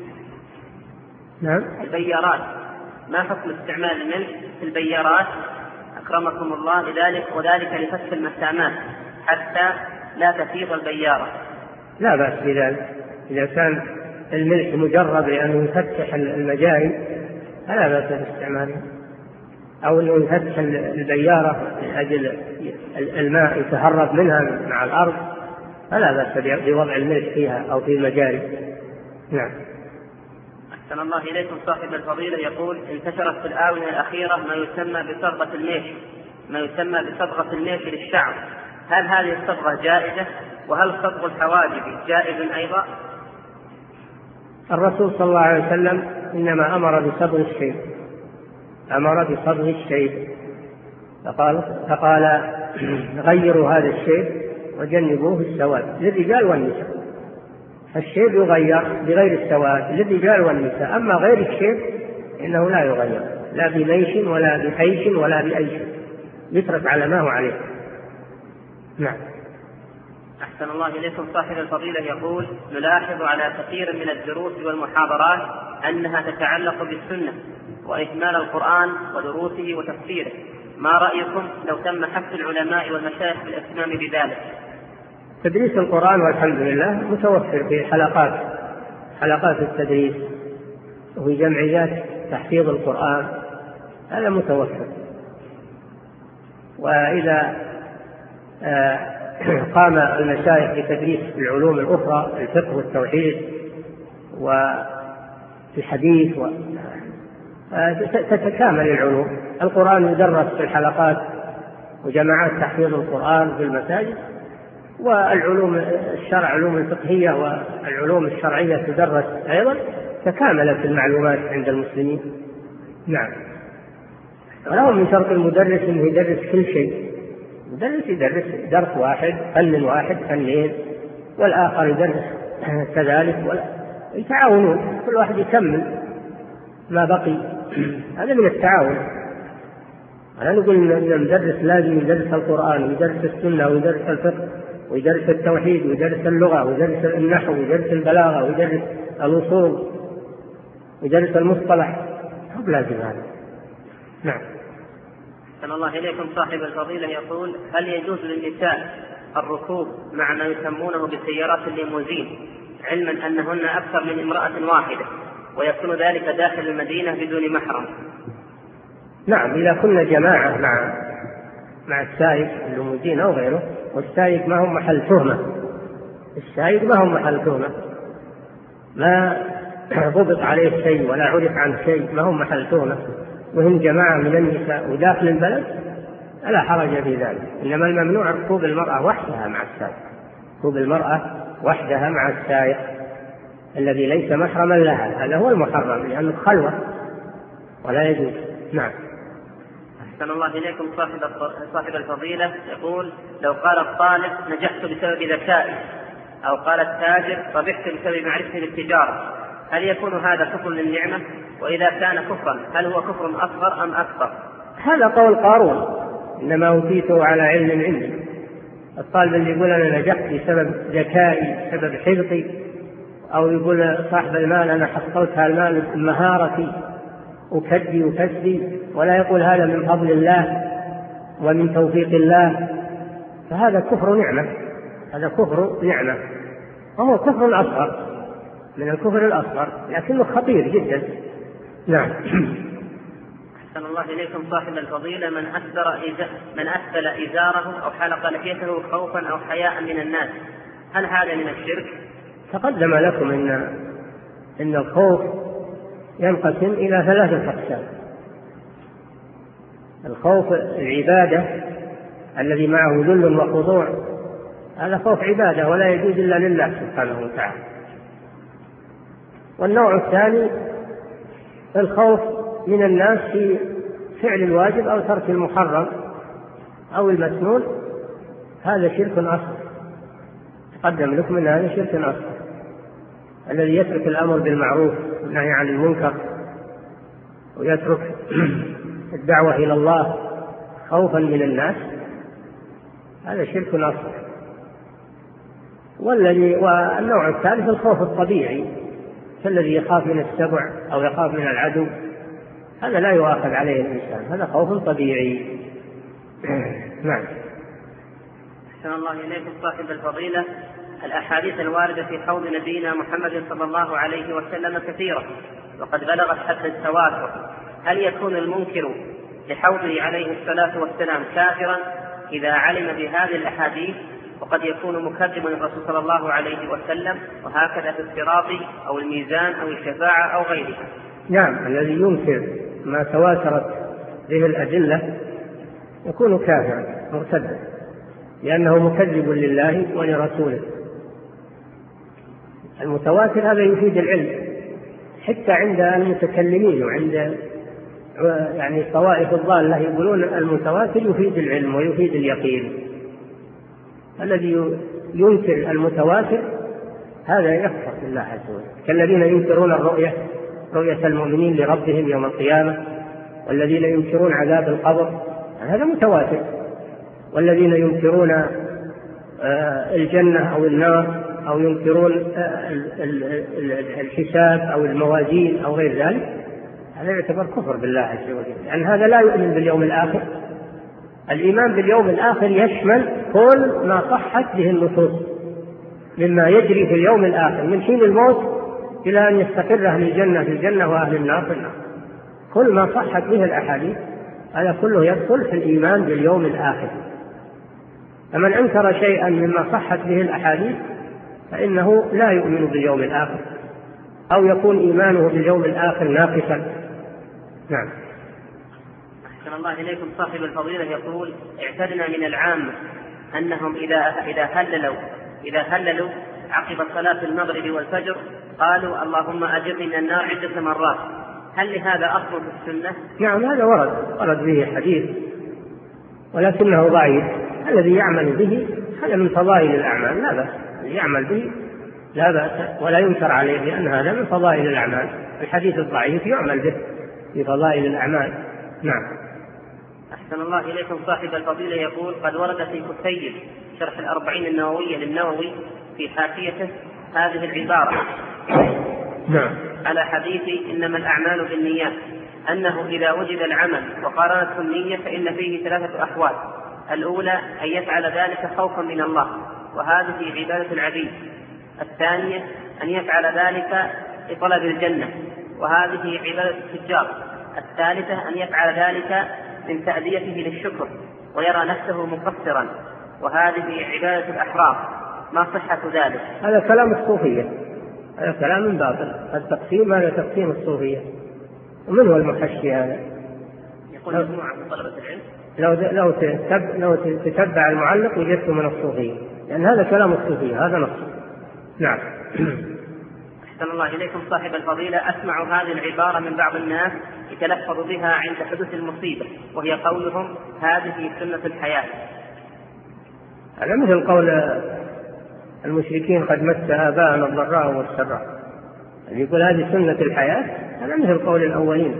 نعم. البيارات، ما حكم استعمال الملح في البيارات أكرمكم الله لذلك، وذلك لفتح المسامات حتى لا تفيض البيارة؟ لا بأس بذلك، إذا كان الملح مجرد لأنه يفتح المجاري فلا بأس باستعماله، أو أنه يفتح البيارة من أجل الماء يتهرب منها مع الأرض فلا بأس بوضع الملح فيها أو في المجاري. نعم. أحسن الله إليكم. صاحب الفضيلة يقول: انتشرت في الآونة الأخيرة ما يسمى بصبغة الميش للشعر، هل هذه الصبغة جائزة؟ وهل صبغ الحواجب جائز أيضا؟ الرسول صلى الله عليه وسلم إنما أمر بصبغ الشيب، فقال غيروا هذا الشيب وجنبوه السواد للرجال والنساء. الشيب يغير بغير السواد للرجال والنساء، أما غير الشيب إنه لا يغير لا بميش ولا بحيش ولا بأي شيء، يترك على ما هو عليه. نعم. أحسن الله إليكم. صاحب الفضيلة يقول: نلاحظ على كثير من الدروس والمحاضرات أنها تتعلق بالسنة وإكمال القرآن ودروسه وتفسيره، ما رأيكم لو تم حث العلماء والمشايخ بالاهتمام بذلك؟ تدريس القرآن والحمد لله متوفر في حلقات التدريس وفي جمعيات تحفيظ القرآن، هذا متوفر. وإذا قام المشايخ بتدريس العلوم الأخرى الفقه والتوحيد والحديث تتكامل العلوم. القرآن يدرس في الحلقات وجماعات تحفيظ القرآن في المساجد، والعلوم الشرع علوم الفقهية والعلوم الشرعية تدرس أيضا، تكاملت المعلومات عند المسلمين. نعم. وله من شرط المدرس أنه يدرس كل شيء، يدرس درس واحد، فن واحد، فنين، والآخر يدرس كذلك، يتعاونون كل واحد يكمل ما بقي. هذا من التعاون. أنا نقول إن المدرس لازم يدرس القرآن ويدرس السنة ويدرس الفقه ويدرس التوحيد ويدرس اللغة ويدرس النحو ويدرس البلاغة ويدرس الأصول ويدرس المصطلح، هو لازم هذا. نعم. أحسن الله إليكم. صاحب الفضيلة يقول: هل يجوز للنساء الركوب مع ما يسمونه بسيارات الليموزين، علما أنهن أكثر من امرأة واحدة ويكون ذلك داخل المدينة بدون محرم؟ نعم، إذا كنا جماعة مع السائق الليموزين أو غيره، والسائق ما هم محل تهمة، ما ضبط عليه شيء ولا عرف عن شيء، ما هم محل تهمة، وهم جماعة من النساء وداخل البلد، لا حرج في ذلك. إنما الممنوع ركوب المرأة وحدها مع السائق، ركوب المرأة وحدها مع السائق الذي ليس محرما لها، هذا هو المحرم لأنه خلوة ولا يجوز. نعم. أحسن الله إليكم. صاحب الفضيلة يقول: لو قال الطالب نجحت بسبب ذكائي، أو قال التاجر ربحت بسبب معرفتي بالتجارة، هل يكون هذا كفر للنعمة؟ وإذا كان كفرا هل هو كفر أصغر أم أكبر؟ هذا قول قارون: إنما أوتيته على علم عندي. الطالب اللي يقول أنا نجحت بسبب ذكائي بسبب حرصي، أو يقول صاحب المال أنا حصلت هالمال بمهارتي وكدي وكسبي، ولا يقول هذا من فضل الله ومن توفيق الله، فهذا كفر نعمة، هذا كفر نعمة، وهو كفر أصغر من الكفر الأصغر، لكنه خطير جدا. نعم. أحسن الله إليكم. صاحب الفضيلة: من أسفل إزاره أو حلق لحيته خوفا أو حياء من الناس، هل هذا من الشرك؟ تقدم لكم إن الخوف ينقسم إلى 3 أقسام. الخوف العبادة الذي معه ذل وخضوع، هذا خوف عبادة ولا يجوز إلا لله سبحانه وتعالى. والنوع الثاني الخوف من الناس في فعل الواجب أو ترك المحرم أو المسنون، هذا شرك أصغر. تقدم لكم أن هذا شرك أصغر. الذي يترك الأمر بالمعروف والنهي عن المنكر ويترك الدعوة إلى الله خوفا من الناس هذا شرك أصغر. والنوع الثالث الخوف الطبيعي كالذي يخاف من السبع أو يخاف من العدو، هذا لا يؤاخذ عليه الإنسان، هذا خوف طبيعي. نعم. أحسن الله إليكم صاحب الفضيلة، الأحاديث الواردة في حوض نبينا محمد صلى الله عليه وسلم كثيرة وقد بلغت حد التواتر، هل يكون المنكر لحوضه عليه الصلاة والسلام كافرا إذا علم بهذه الأحاديث؟ وقد يكون مكذبا للرسول صلى الله عليه وسلم، وهكذا في الصراط أو الميزان أو الشفاعة أو غيرها. نعم، الذي ينكر ما تواترت به الأدلة يكون كافرا مرتدا، لأنه مكذب لله ولرسوله. المتواتر هذا يفيد العلم حتى عند المتكلمين وعند يعني طوائف الضالة يقولون المتواتر يفيد العلم ويفيد اليقين. الذي ينكر المتواتر هذا يكفر بالله عز وجل، كالذين ينكرون رؤية المؤمنين لربهم يوم القيامة، والذين ينكرون عذاب القبر هذا متواتر، والذين ينكرون الجنة أو النار أو ينكرون الحساب أو الموازين أو غير ذلك هذا يعتبر كفر بالله عز وجل، لأن هذا لا يؤمن باليوم الآخر. الإيمان باليوم الآخر يشمل كل ما صحت به النصوص مما يجري في اليوم الآخر من حين الموت إلى أن يستقر أهل الجنة في الجنة وأهل النار في النار. كل ما صحت به الأحاديث هذا كله يدخل في الإيمان باليوم الآخر. فمن أنكر شيئا مما صحت به الأحاديث فإنه لا يؤمن باليوم الآخر، أو يكون إيمانه باليوم الآخر ناقصا. نعم. أحسن الله إليكم صاحب الفضيلة يقول: اعتدنا من العامة أنهم إذا هللوا عقب صلاة المغرب والفجر قالوا اللهم أجرني من النار عدة مرات، هل لهذا أصل في السنة؟ نعم، هذا ورد به حديث ولكنه ضعيف. الذي يعمل به هذا من فضائل الأعمال لا بأس، يعمل به لا بأس ولا ينكر عليه، لأن هذا من فضائل الأعمال. الحديث الضعيف يعمل به في فضائل الأعمال. نعم. أحسن الله إليكم صاحب الفضيلة يقول: قد ورد في كتيب شرح الأربعين النووية للنووي في حاشيته هذه العبارة نعم. على حديث إنما الأعمال بالنيات، أنه إذا وجد العمل وقارنته النية فإن فيه ثلاثة أحوال: الأولى أن يفعل ذلك خوفا من الله وهذه عبادة العبيد، الثانية أن يفعل ذلك لطلب الجنة وهذه عبادة التجار، الثالثة أن يفعل ذلك من تأديته للشكر ويرى نفسه مقصرا وهذه عبادة الأحرار، ما صحة ذلك؟ هذا كلام الصوفية، هذا كلام باطل. التقسيم هذا تقسيم الصوفية. ومن هو المحشي هذا؟ يقول مجموعة من طلبة العلم. لو تتبع المعلق وجدت من الصوفية، لأن هذا كلام الصوفية، هذا نص. نعم. أحسن الله إليكم صاحب الفضيلة، أسمع هذه العبارة من بعض الناس يتلفظ بها عند حدوث المصيبة، وهي قولهم هذه سنة الحياة. هذا مثل قول المشركين قد مس آباءنا الضراء والسراء، يقول هذه سنة الحياة، هذا مثل قول الأولين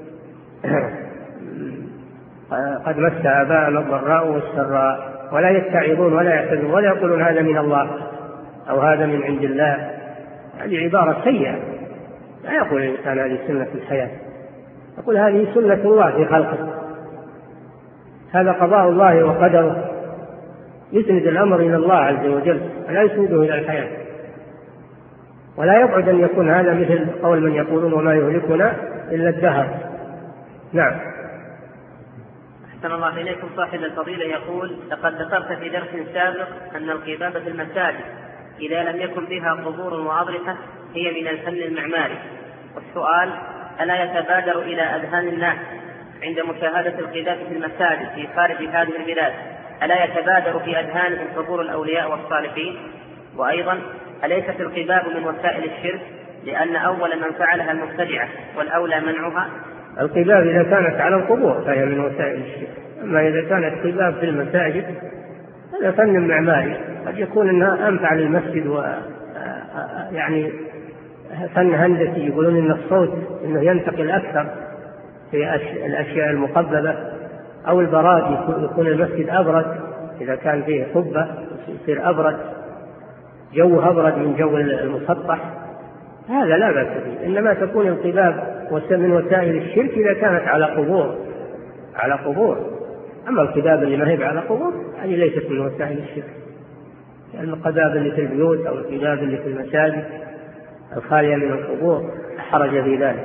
قد مس آباءنا الضراء والسراء، ولا يتعظون ولا يحتذون ولا يقولون هذا من الله أو هذا من عند الله. هذه عبارة سيئة، لا يقول الإنسان هذه سنة الحياة، يقول هذه سنة الله في خلقه، هذا قضاء الله وقدره، يسند الأمر إلى الله عز وجل ولا يسنده إلى الحياة. ولا يبعد أن يكون هذا مثل قول من يقولون وما يهلكنا إلا الدهر. نعم. أحسن الله إليكم صاحب الفضيلة يقول: لقد ذكرت في درس سابق أن القباب في المساجد إذا لم يكن بها قبور وأضرحة هي من الفن المعماري، والسؤال: ألا يتبادر إلى أذهان الناس عند مشاهدة القباب في المساجد في خارج هذه البلاد ألا يتبادر في أذهانهم قبور الأولياء والصالحين؟ وأيضا أليست القباب من وسائل الشرك، لأن أول من فعلها المبتدعة والأولى منعها؟ القباب إذا كانت على القبور فهي من وسائل الشرك، أما إذا كانت قباب في المساجد هذا فن معماري، قد يكون أنها أنفع للمسجد، يعني فن هندسي يقولون إن الصوت إنه ينتقل أكثر في الأشياء المقببة، أو البراد يكون المسجد أبرد إذا كان فيه قبة يصير أبرد، جوه أبرد من جو المسطح، هذا لا بأس به. إنما تكون القباب من وسائل الشرك إذا كانت على قبور. أما القباب اللي ما هي على قبور هذه ليست من وسائل الشرك، لأن القباب اللي في البيوت أو القباب اللي في المساجد الخالية من القبور حرج في ذلك.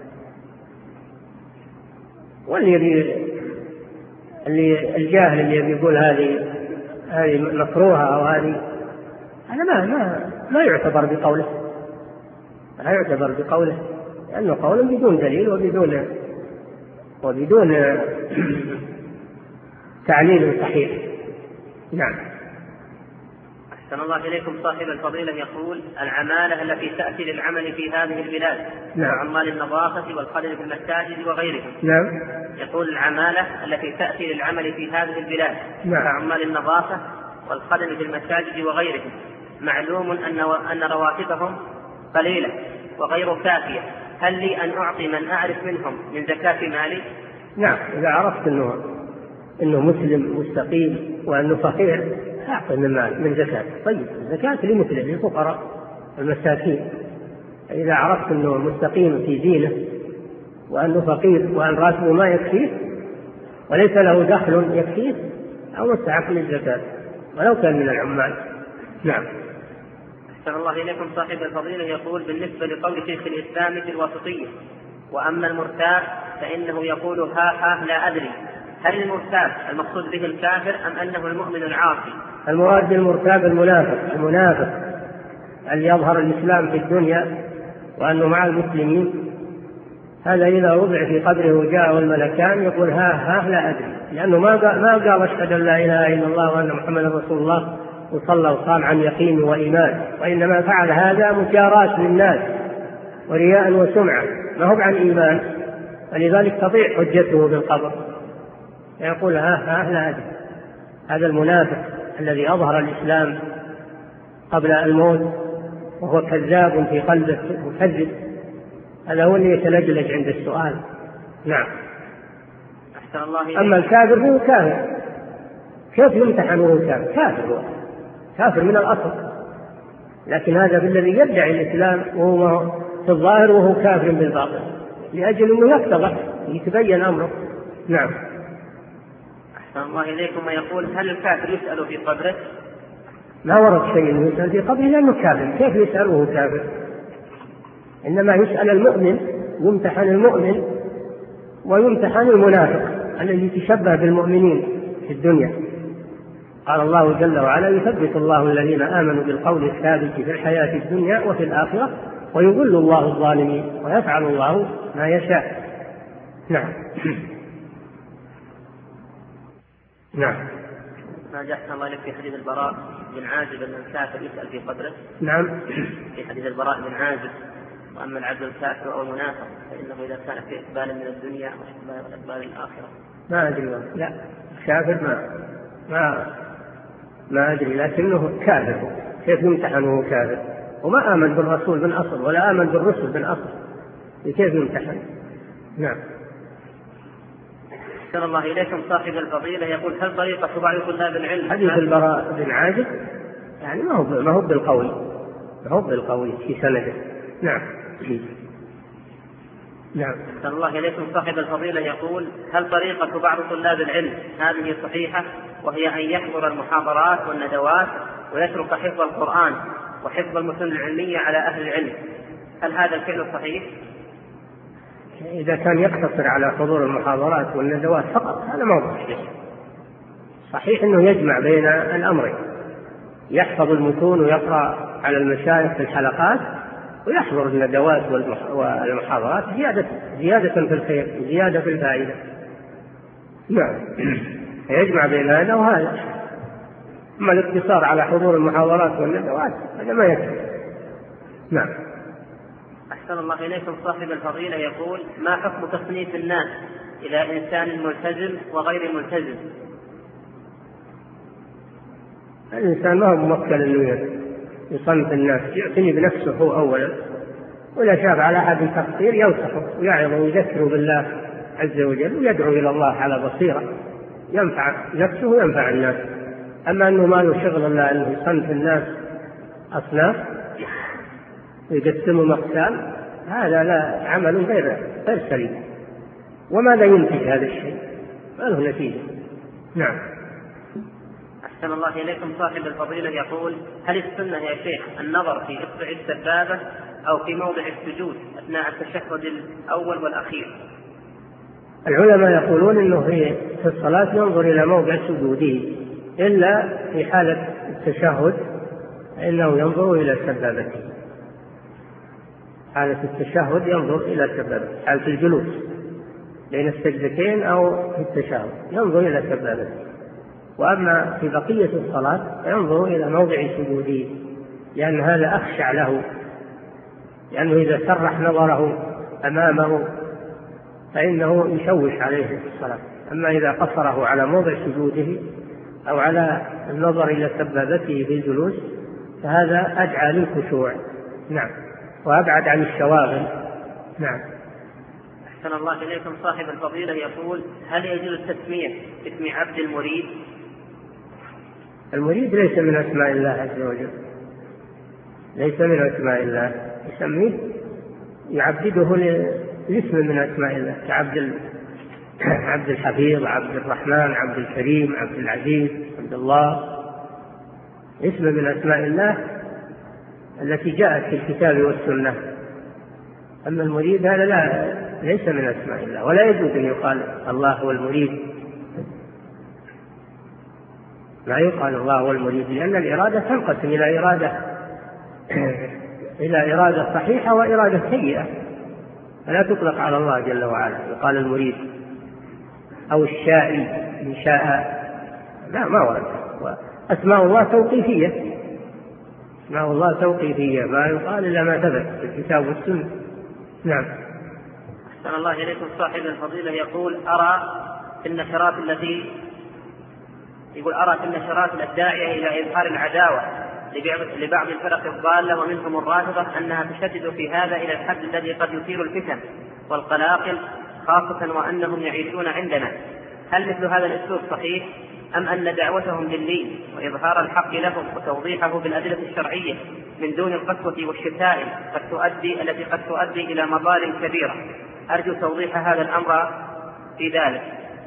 واللي الجاهل اللي يقول هذه مكروهة أو هذه، هذا ما يعتبر بقوله، لأنه قول بدون دليل وبدون تعليل صحيح. نعم. أحسن الله إليكم. صاحب الفضيلة يقول: العمالة التي تأتي للعمل في هذه البلاد، نعم، وعمال النظافة والخدم في المساجد وغيرهم. نعم. يقول: العمالة التي تأتي للعمل في هذه البلاد، نعم، وعمال النظافة والخدم في المساجد وغيرهم، معلوم أن رواتبهم قليلة وغير كافية، هل لي أن أعطي من أعرف منهم من زكاة مالي؟ نعم، إذا عرفت إنه مسلم مستقيم وأنه فقير أعطي من زكاة. طيب، الزكاة لمثله للفقراء المساكين. إذا عرفت أنه مستقيم في دينه وأنه فقير وأن راتبه ما يكفيه وليس له دخل يكفيه، أو مستحق للزكاة ولو كان من العمال. نعم. أحسن الله إليكم. صاحب الفضيلة يقول: بالنسبة لقول شيخ الإسلام في الواسطية: وأما المرتاب فإنه يقول ها لا أدري، هل المرتاب المقصود به الكافر أم أنه المؤمن العاصي؟ المراد بالمرتاب المنافق اللي يظهر الإسلام في الدنيا وأنه مع المسلمين، هذا إذا وضع في قبره وجاءه الملكان يقول ها لا أدري، لأنه ما قال أشهد أن لا إله إلا الله وأن محمد رسول الله وصلى وصام عن يقين وإيمان، وإنما فعل هذا مجاراة للناس ورياء وسمعة، ما هو عن إيمان، ولذلك تضيع حجته بالقبر. يقول ها لا أدري. هذا المنافق الذي أظهر الإسلام قبل الموت وهو كذاب في قلبه مكذب، هذا هو اللي يتلجلج عند السؤال. نعم. أحسن الله. أما الكافر هو كافر، كيف يمتحن وهو كافر؟ هو كافر من الأصل، لكن هذا بالذي يدعي الإسلام وهو في الظاهر وهو كافر بالباطن، لأجل أنه يتضح يتبين أمره. نعم. أحسن الله إليكم. ويقول: هل الكافر يسأل في قبره؟ ما ورد شيء أنه يسأل في قبره لأنه كافر، كيف يسأل وهو كافر؟ إنما يسأل المؤمن، يمتحن المؤمن ويمتحن المنافق الذي يتشبه بالمؤمنين في الدنيا. قال الله جل وعلا: يثبت الله الذين آمنوا بالقول الثابت في الحياة الدنيا وفي الآخرة ويضل الله الظالمين ويفعل الله ما يشاء. نعم. نعم. ما جاء الله لك في حديث البراء بن عازب أن الكافر يسأل في قبره؟ نعم. في حديث البراء بن عازب: وأما العبد الكافر أو المنافق فإنه إذا كان في إقبال من الدنيا وإقبال الآخرة. ما أدري، لا، الكافر ما أدري، لكنه كافر، كيف يمتحن وهو كافر وما آمن بالرسول من أصل ولا آمن بالرسل من أصل، كيف يمتحن؟ نعم. أحسن الله إليكم. صاحب الفضيلة يقول: هل طريقة بعض طلاب العلم؟ حديث البراء بن عازب يعني ما هو بالقوي في سنده. نعم. نعم. أحسن الله إليكم. صاحب الفضيلة يقول: هل طريقة بعض طلاب العلم هذه صحيحة، وهي أن يحضر المحاضرات والندوات ويترك حفظ القرآن وحفظ المتون العلمية على أهل العلم، هل هذا الفعل صحيح؟ إذا كان يقتصر على حضور المحاضرات والندوات فقط هذا ما هو صحيح. صحيح أنه يجمع بين الأمرين، يحفظ المتون ويقرأ على المشايخ في الحلقات ويحضر الندوات والمحاضرات زيادة في الخير، زيادة في الفائدة. نعم. يجمع بين هذا وهذا. أما الاقتصار على حضور المحاضرات والندوات هذا ما يكفي. نعم. أحسن الله إليكم. صاحب الفضيلة يقول: ما حكم تصنيف الناس إلى إنسان ملتزم وغير ملتزم؟ الإنسان ما هو موكل أنه يصنف الناس، يعتني بنفسه هو أولا، وإذا شاف على أحد تقصير ينصحه ويعظه ويذكره بالله عز وجل ويدعو إلى الله على بصيرة ينفع نفسه وينفع الناس. أما أنه ما له شغل إلا أنه يصنف الناس أصناف ويقسمهم أقسام، هذا لا عمل غير سليم. وماذا ينتج هذا الشيء؟ ما له نتيجة. نعم. أحسن الله إليكم. صاحب الفضيلة يقول: هل السنة يا شيخ النظر في إصبع السبابة أو في موضع السجود أثناء التشهد الأول والأخير؟ العلماء يقولون أنه في الصلاة ينظر إلى موضع سجوده، إلا في حالة التشهد إنه ينظر إلى سبابته. حالة التشهد ينظر إلى سبابته، حالة الجلوس بين السجدتين أو في التشهد ينظر إلى سبابته. وأما في بقية الصلاة ينظر إلى موضع سجوده، لأن هذا أخشع له، لأنه إذا سرح نظره أمامه فإنه يشوش عليه في الصلاة. أما إذا قصره على موضع سجوده أو على النظر إلى سبابته في الجلوس فهذا أدعى للخشوع. نعم. وأبعد عن الشواغل. نعم. أحسن الله إليكم. صاحب الفضيلة يقول: هل يجوز التسمية باسم عبد المريد؟ المريد ليس من أسماء الله عز وجل، ليس من أسماء الله، يسميه يعبده لاسم من أسماء الله، عبد الحفيظ، عبد الرحمن، عبد الكريم، عبد العزيز، عبد الله، اسم من أسماء الله التي جاءت في الكتاب والسنة. أما المريد هذا ليس من أسماء الله، ولا يجوز أن يقال الله هو المريد، لا يقال الله هو المريد، لأن الإرادة تنقسم إلى إرادة صحيحة وإرادة سيئة، فلا تطلق على الله جل وعلا يقال المريد أو الشائي إن شاء، لا، ما ورد. أسماء الله توقيفية، أسماء الله توقيفية، ما يقال إلا ما ثبت في الكتاب والسنة. نعم. أحسن الله إليكم. صاحب الفضيلة يقول: أرى في النشرات الداعية إلى إظهار العداوة لبعض الفرق الضالة ومنهم الرافضة أنها تشدد في هذا إلى الحد الذي قد يثير الفتن والقلاقل، خاصة وأنهم يعيشون عندنا. هل مثل هذا الأسلوب صحيح، أم أن دعوتهم لللين وإظهار الحق لهم وتوضيحه بالأدلة الشرعية من دون القسوة والشتائم التي قد تؤدي إلى مظالم كبيرة؟ أرجو توضيح هذا الأمر في ذلك.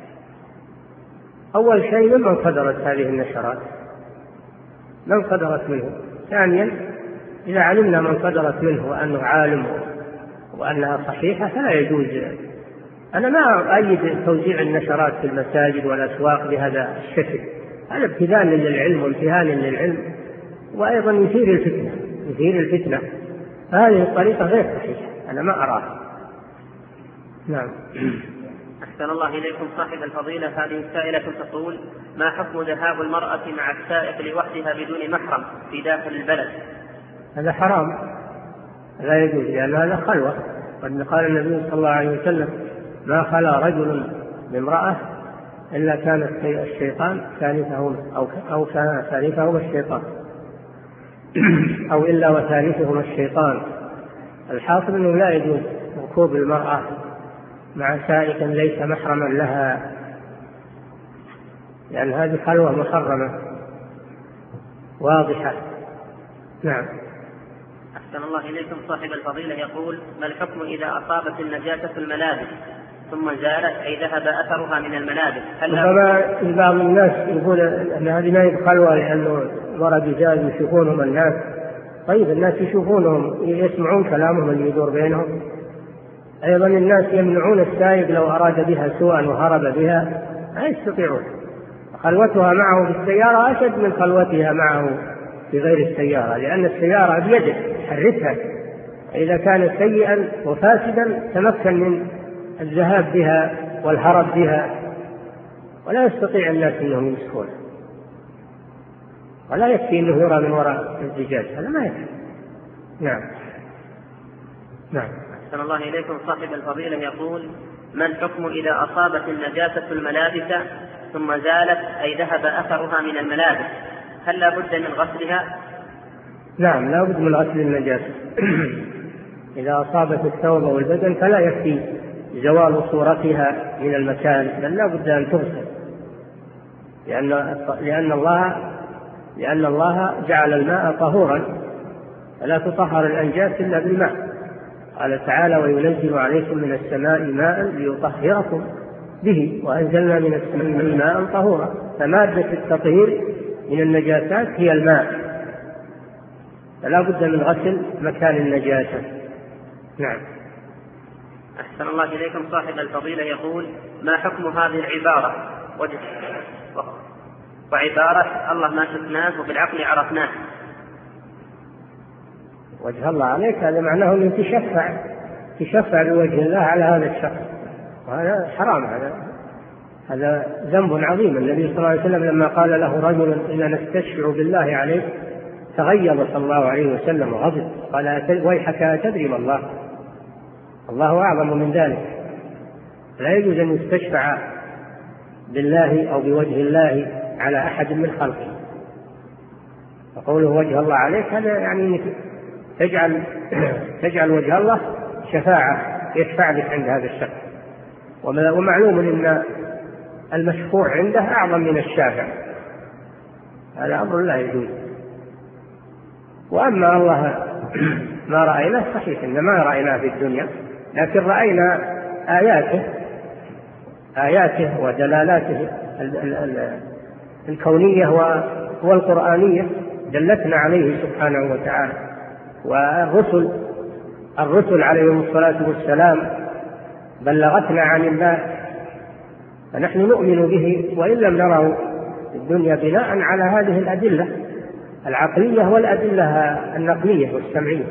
أول شيء من صدرت هذه النشرات؟ من صدرت منه؟ ثانيا إذا علمنا من صدرت منه وأنه عالم وأنها صحيحة فلا يجوز. أنا ما أؤيد توزيع النشرات في المساجد والأسواق بهذا الشكل، هذا ابتذال للعلم وامتهان للعلم، وأيضا يثير الفتنة. هذه الطريقة غير صحيحة، أنا ما أراها. نعم. أحسن الله إليكم. صاحب الفضيلة هذه السائلة تقول: ما حكم ذهاب المرأة مع السائق لوحدها بدون محرم في داخل البلد؟ هذا حرام، لا يجوز، لأن هذا خلوة. قد قال النبي صلى الله عليه وسلم: ما خلا رجل بامرأة إلا كان الشيطان ثالثهما أو كان ثالثهما الشيطان أو إلا وثالثهما الشيطان. الحاصل أنه لا يجوز ركوب المرأة مع سائق ليس محرما لها، لأن هذه خلوة محرمة واضحة. نعم. أحسن الله إليكم. صاحب الفضيلة يقول: ما الحكم إذا أصابت النجاسة الملابس ثم زالت أي ذهب أثرها من الملابس؟ بعض الناس يقول أن هذه ما هي خلوة لأنه ورد جاز يشوفونهم الناس. طيب الناس يشوفونهم، يسمعون كلامهم اللي يدور بينهم. أيضا الناس يمنعون السائق لو أراد بها سوءا وهرب بها، لا يستطيعون. خلوتها معه في السيارة أشد من خلوتها معه في غير السيارة، لأن السيارة بيده يحركها، إذا كان سيئا وفاسدا تمكن من الذهاب بها والهرب بها، ولا يستطيع الناس أنهم يمسكونه، ولا يكفي أنه يرى من وراء الزجاج، هذا ما يكفي. نعم. نعم. أحسن الله إليكم. صاحب الفضيلة يقول: ما الحكم إذا أصابت النجاسة الملابس ثم زالت أي ذهب أثرها من الملابس؟ هل لا بد من غسلها؟ نعم، لا بد من غسل النجاسة. إذا أصابت الثوب أو البدن فلا يكفي زوال صورتها من المكان، بل لا بد أن تغسل، لأن الله جعل الماء طهورا، فلا تطهر الأنجاس إلا بالماء. قال تعالى: وينزل عليكم من السماء ماء ليطهركم به وأنزلنا من السماء ماء طهورا. فمادة التطهير من النجاسات هي الماء، فلا بد من غسل مكان النجاسة. نعم. أحسن الله إليكم. صاحب الفضيلة يقول: ما حكم هذه العبارة وعبارة الله ما شفناه وبالعقل عرفناه؟ وجه الله عليك هذا معناه أن تشفع بوجه الله على هذا الشخص، وهذا حرام، هذا ذنب عظيم. النبي صلى الله عليه وسلم لما قال له رجل: إنا نستشفع بالله عليك، تغيظ صلى الله عليه وسلم وغضب، قال: ويحك أتدري ما الله؟ الله أعظم من ذلك. لا يجوز أن يستشفع بالله أو بوجه الله على أحد من خلقه. وقوله وجه الله عليك هذا يعني تجعل وجه الله شفاعة، يشفع لك عند هذا الشخص. ومعلوم أن المشفوع عنده أعظم من الشافع، هذا أمر لا يجوز. وأما الله ما رأيناه صحيح إن ما رأيناه في الدنيا، لكن رأينا آياته ودلالاته الكونية والقرآنية دلتنا عليه سبحانه وتعالى. والرسل عليهم الصلاة والسلام بلغتنا عن الله، فنحن نؤمن به وإن لم نره في الدنيا بناء على هذه الأدلة العقلية والأدلة النقلية والسمعية.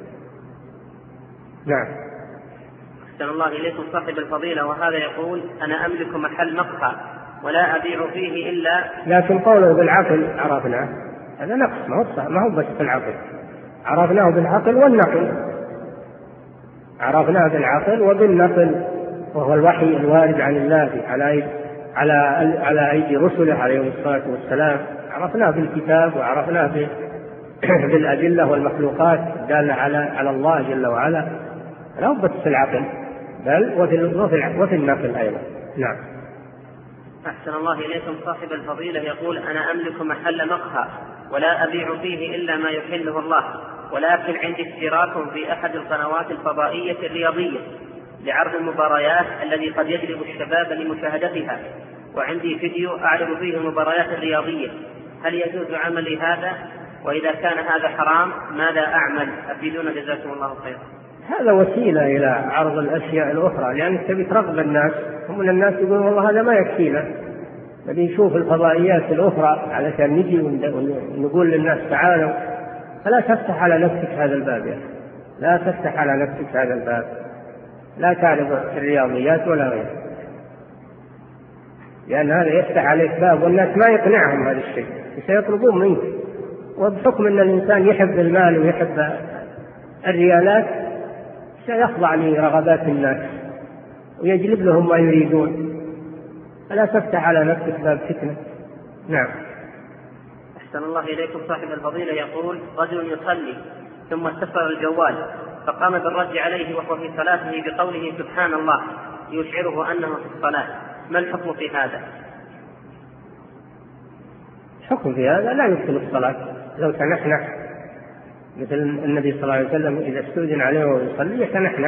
نعم. أحسن الله إليكم. صاحب الفضيلة وهذا يقول: أنا أملك محل مقهى ولا أبيع فيه إلا. لكن قوله بالعقل عرفناه هذا نقص، ما هو بس بالعقل، عرفناه بالعقل والنقل، عرفناه بالعقل وبالنقل، وهو الوحي الوارد عن الله على أيدي رسله عليهم الصلاة والسلام. عرفناه بالكتاب وعرفناه بالأدلة والمخلوقات الدالة على الله جل وعلا، لا بس في العقل بل وفي النقل أيضا. نعم. أحسن الله إليكم. صاحب الفضيلة يقول: أنا أملك محل مقهى ولا أبيع فيه إلا ما يحله الله، ولكن عندي اشتراك في أحد القنوات الفضائية الرياضية لعرض المباريات الذي قد يجلب الشباب لمشاهدتها، وعندي فيديو أعرض فيه المباريات الرياضية. هل يجوز عملي هذا؟ وإذا كان هذا حرام ماذا أعمل؟ أفيدونا جزاكم الله خيرا. هذا وسيلة إلى عرض الأشياء الأخرى، لأنك تبي ترغب الناس. هم من الناس يقولون والله هذا ما يكفينا، نبي نشوف الفضائيات الأخرى علشان نجي ونقول للناس تعالوا. فلا تفتح على نفسك هذا الباب يا أخي، لا تفتح على نفسك هذا الباب، لا تعرض الرياضيات ولا غيرها، لأن هذا يفتح عليك باب والناس ما يقنعهم هذا الشيء، سيطلبون منك. وبحكم أن الإنسان يحب المال ويحب الريالات سيخضع لرغبات الناس ويجلب لهم ما يريدون، فلا تفتح على نفسك باب فتنة. نعم. أحسن الله إليكم. صاحب الفضيلة يقول: رجل يصلي ثم اتصل الجوال فقام بالرد عليه وهو في صلاته بقوله سبحان الله يشعره أنه في الصلاة، ما الحكم في هذا؟ الحكم في هذا لا يبطل الصلاة. لو تنحنح مثل النبي صلى الله عليه وسلم إذا استؤذن عليه ويصلي يتنحنح،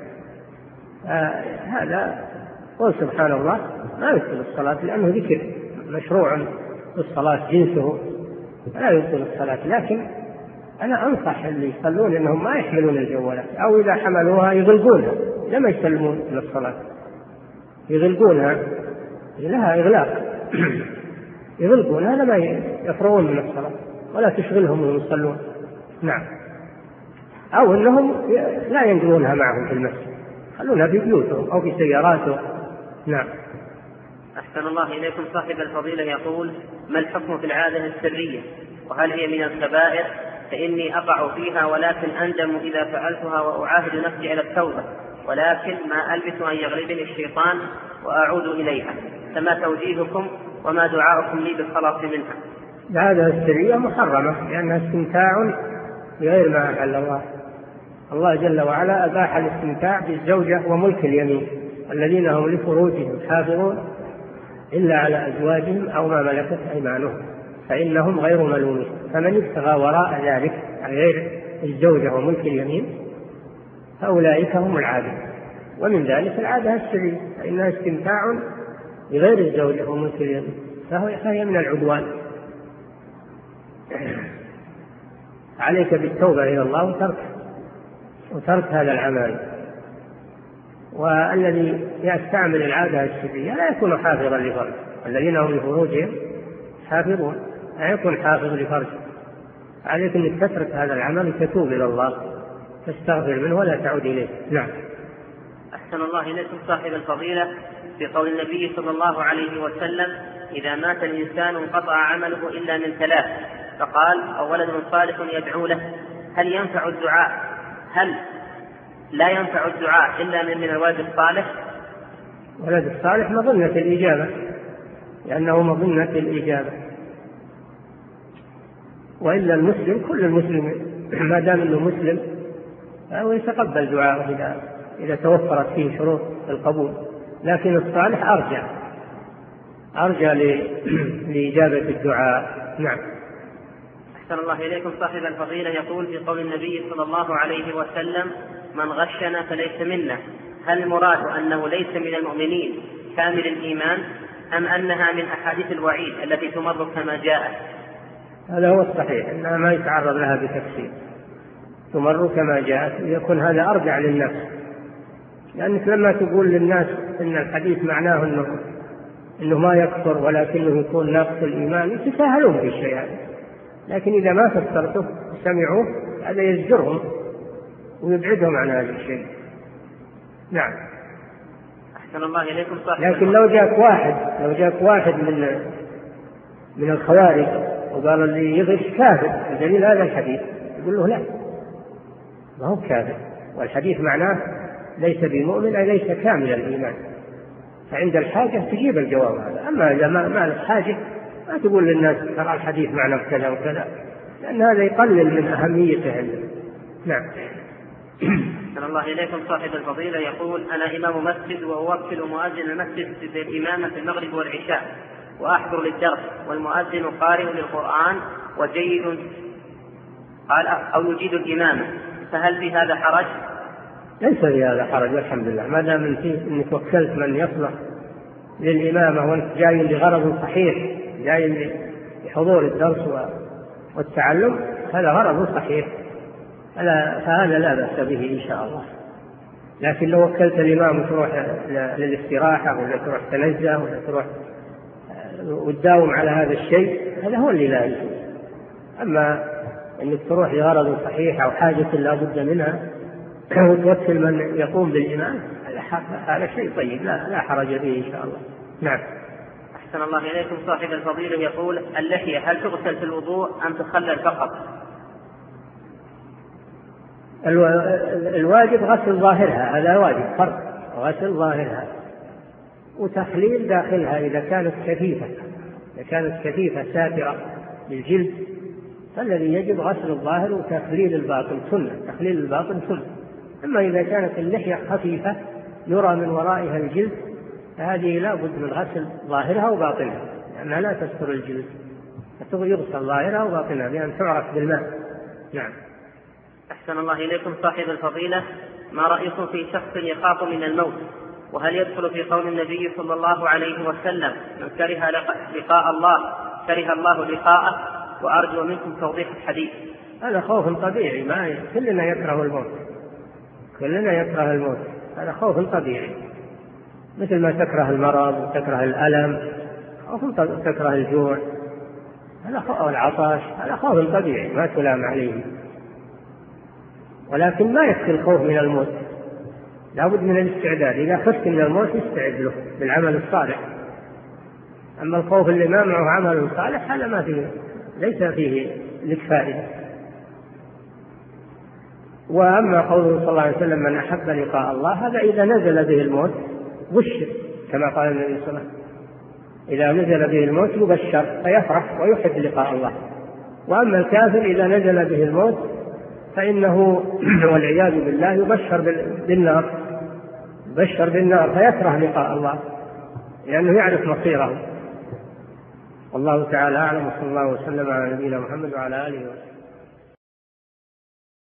هذا قول سبحان الله لا يبطل الصلاة، لأنه ذكر مشروع في الصلاة جنسه، لا يبطل الصلاة. لكن أنا أنصح اللي يصلون أنهم ما يحملون الجوالات، أو إذا حملوها يغلقونها لما يسلمون إلى الصلاة، يغلقونها لها إغلاق يغلقونها لما يفرغون من الصلاة ولا تشغلهم وهم يصلون. نعم. أو أنهم لا ينقلونها معهم في المسجد، خلونها في بيوتهم أو في سياراتهم. نعم. أحسن الله إليكم. صاحب الفضيلة يقول: ما الحكم في العادة السرية، وهل هي من الكبائر؟ فإني أقع فيها ولكن أندم إذا فعلتها وأعاهد نفسي على التوبة، ولكن ما ألبث أن يغلبني الشيطان وأعود إليها، فما توجيهكم وما دعاؤكم لي بالخلاص منها؟ العادة السرية محرمة لأنها استمتاع بغير ما أحل الله. الله جل وعلا أباح الاستمتاع بالزوجة وملك اليمين، الذين هم لفروجهم حافظون إلا على أزواجهم أو ما ملكت أيمانهم فإنهم غير ملومين. فمن ابتغى وراء ذلك غير الزوجة وملك اليمين فأولئك هم العادة. ومن ذلك العادة السرية فإنها استمتاع بغير الزوجة وملك اليمين، فهي من العدوان. عليك بالتوبة إلى الله وترك هذا العمل. والذي يستعمل العادة السرية لا يكون حافظا لفرج، الذين هم لفروجهم حافظون لا يكون حافظ لفرج. عليك أن تترك هذا العمل وتتوب إلى الله تستغفر منه ولا تعود إليه. نعم. أحسن الله إليكم صاحب الفضيلة، في قول النبي صلى الله عليه وسلم: إذا مات الإنسان انقطع عمله إلا من ثلاث، فقال: أو ولد صالح يدعو له. هل ينفع الدعاء؟ هل لا ينفع الدعاء إلا من الولد الصالح؟ ولد الصالح مظنة الإجابة، لأنه مظنة الإجابة. وإلا المسلم كل المسلمين ما دام أنه مسلم فهو يتقبل دعاءه إذا توفرت فيه شروط القبول. لكن الصالح أرجى لإجابة الدعاء. نعم. أحسن الله إليكم صاحب الفضيلة، يقول في قول النبي صلى الله عليه وسلم: من غشنا فليس منا. هل المراد أنه ليس من المؤمنين كامل الإيمان، أم أنها من أحاديث الوعيد التي تمر كما جاءت؟ هذا هو الصحيح، أنها ما يتعرض لها بتفسير، تمر كما جاءت، يكون هذا أرجع للنفس. لأنك لما تقول للناس إن الحديث معناه إنه ما يكفر ولكنه يكون ناقص الإيمان يتساهلون في الشيء هذا. لكن إذا ما فسرته سمعوه هذا يزجرهم ويبعدهم عن هذا الشيء. نعم. أحسن الله إليكم صاحب. لكن لو جاءك واحد من الخوارج وقال اللي يغش كافر بدليل هذا الحديث، يقول له لا، ما هو كافر، والحديث معناه ليس بمؤمن أي ليس كامل الإيمان. فعند الحاجة تجيب الجواب هذا. أما إذا ما الحاجة ما تقول للناس ترى الحديث معناه كذا وكذا، لأن هذا يقلل من أهميته. نعم. أحسن الله إليكم صاحب الفضيلة، يقول: أنا إمام مسجد وأوكل مؤذن المسجد بالإمامة في المغرب والعشاء، وأحضر للدرس، والمؤذن قارئ للقرآن وجيد أو يجيد الإمامة، فهل في هذا حرج؟ ليس في هذا حرج والحمد لله، ما دام أنك وكلت من يصلح للإمامة وأنت جاي لغرض صحيح، جاي لحضور الدرس والتعلم، هذا غرض صحيح، فهذا لا بأس به إن شاء الله. لكن لو وكلت الإمام وتروح للاستراحة ولا تروح تنزه ولا تروح وتداوم على هذا الشيء، هذا هو اللي لا يجوز. أما أنك تروح لغرض صحيح أو حاجة لا بد منها وتوكل من يقوم بالإمام، هذا شيء طيب لا حرج به إن شاء الله. نعم. أحسن الله إليكم صاحب الفضيلة، يقول: اللحية هل تغسل في الوضوء أم تخلل فقط؟ الواجب غسل ظاهرها، هذا واجب فرض، غسل ظاهرها وتخليل داخلها إذا كانت كثيفة ساترة للجلد، فالذي يجب غسل الظاهر وتخليل الباطن سنة. تخليل الباطن سنة. أما إذا كانت اللحية خفيفة يرى من ورائها الجلد فهذه لا بد من غسل ظاهرها وباطنها، لأنها لا تستر الجلد، يغسل ظاهرها وباطنها بأن تعرف بالماء. نعم. أحسن الله إليكم صاحب الفضيلة، ما رأيكم في شخص يخاف من الموت؟ وهل يدخل في قول النبي صلى الله عليه وسلم: من كره لقاء الله كره الله لقاءه؟ وأرجو منكم توضيح الحديث. هذا خوف طبيعي، كلنا يكره الموت، هذا خوف طبيعي، مثل ما تكره المرض وتكره الألم، تكره الجوع، هذا خوف العطش، هذا خوف طبيعي ما تلام عليه. ولكن ما يكفي الخوف من الموت، لا بد من الاستعداد. إذا خفت من الموت استعد له بالعمل الصالح. أما الخوف اللي ما معه عمل صالح هذا ما فيه، ليس فيه لك فائدة. وأما قوله صلى الله عليه وسلم: من أحب لقاء الله، هذا إذا نزل به الموت بشر، كما قال النبي صلى الله عليه وسلم: إذا نزل به الموت يبشر فيفرح ويحب لقاء الله. وأما الكافر إذا نزل به الموت فإنه والعياذ بالله يبشر بالنار فيكره لقاء الله لأنه يعرف مصيره. والله تعالى أعلم، وصلى الله وسلم على نبينا محمد وعلى آله وسلم.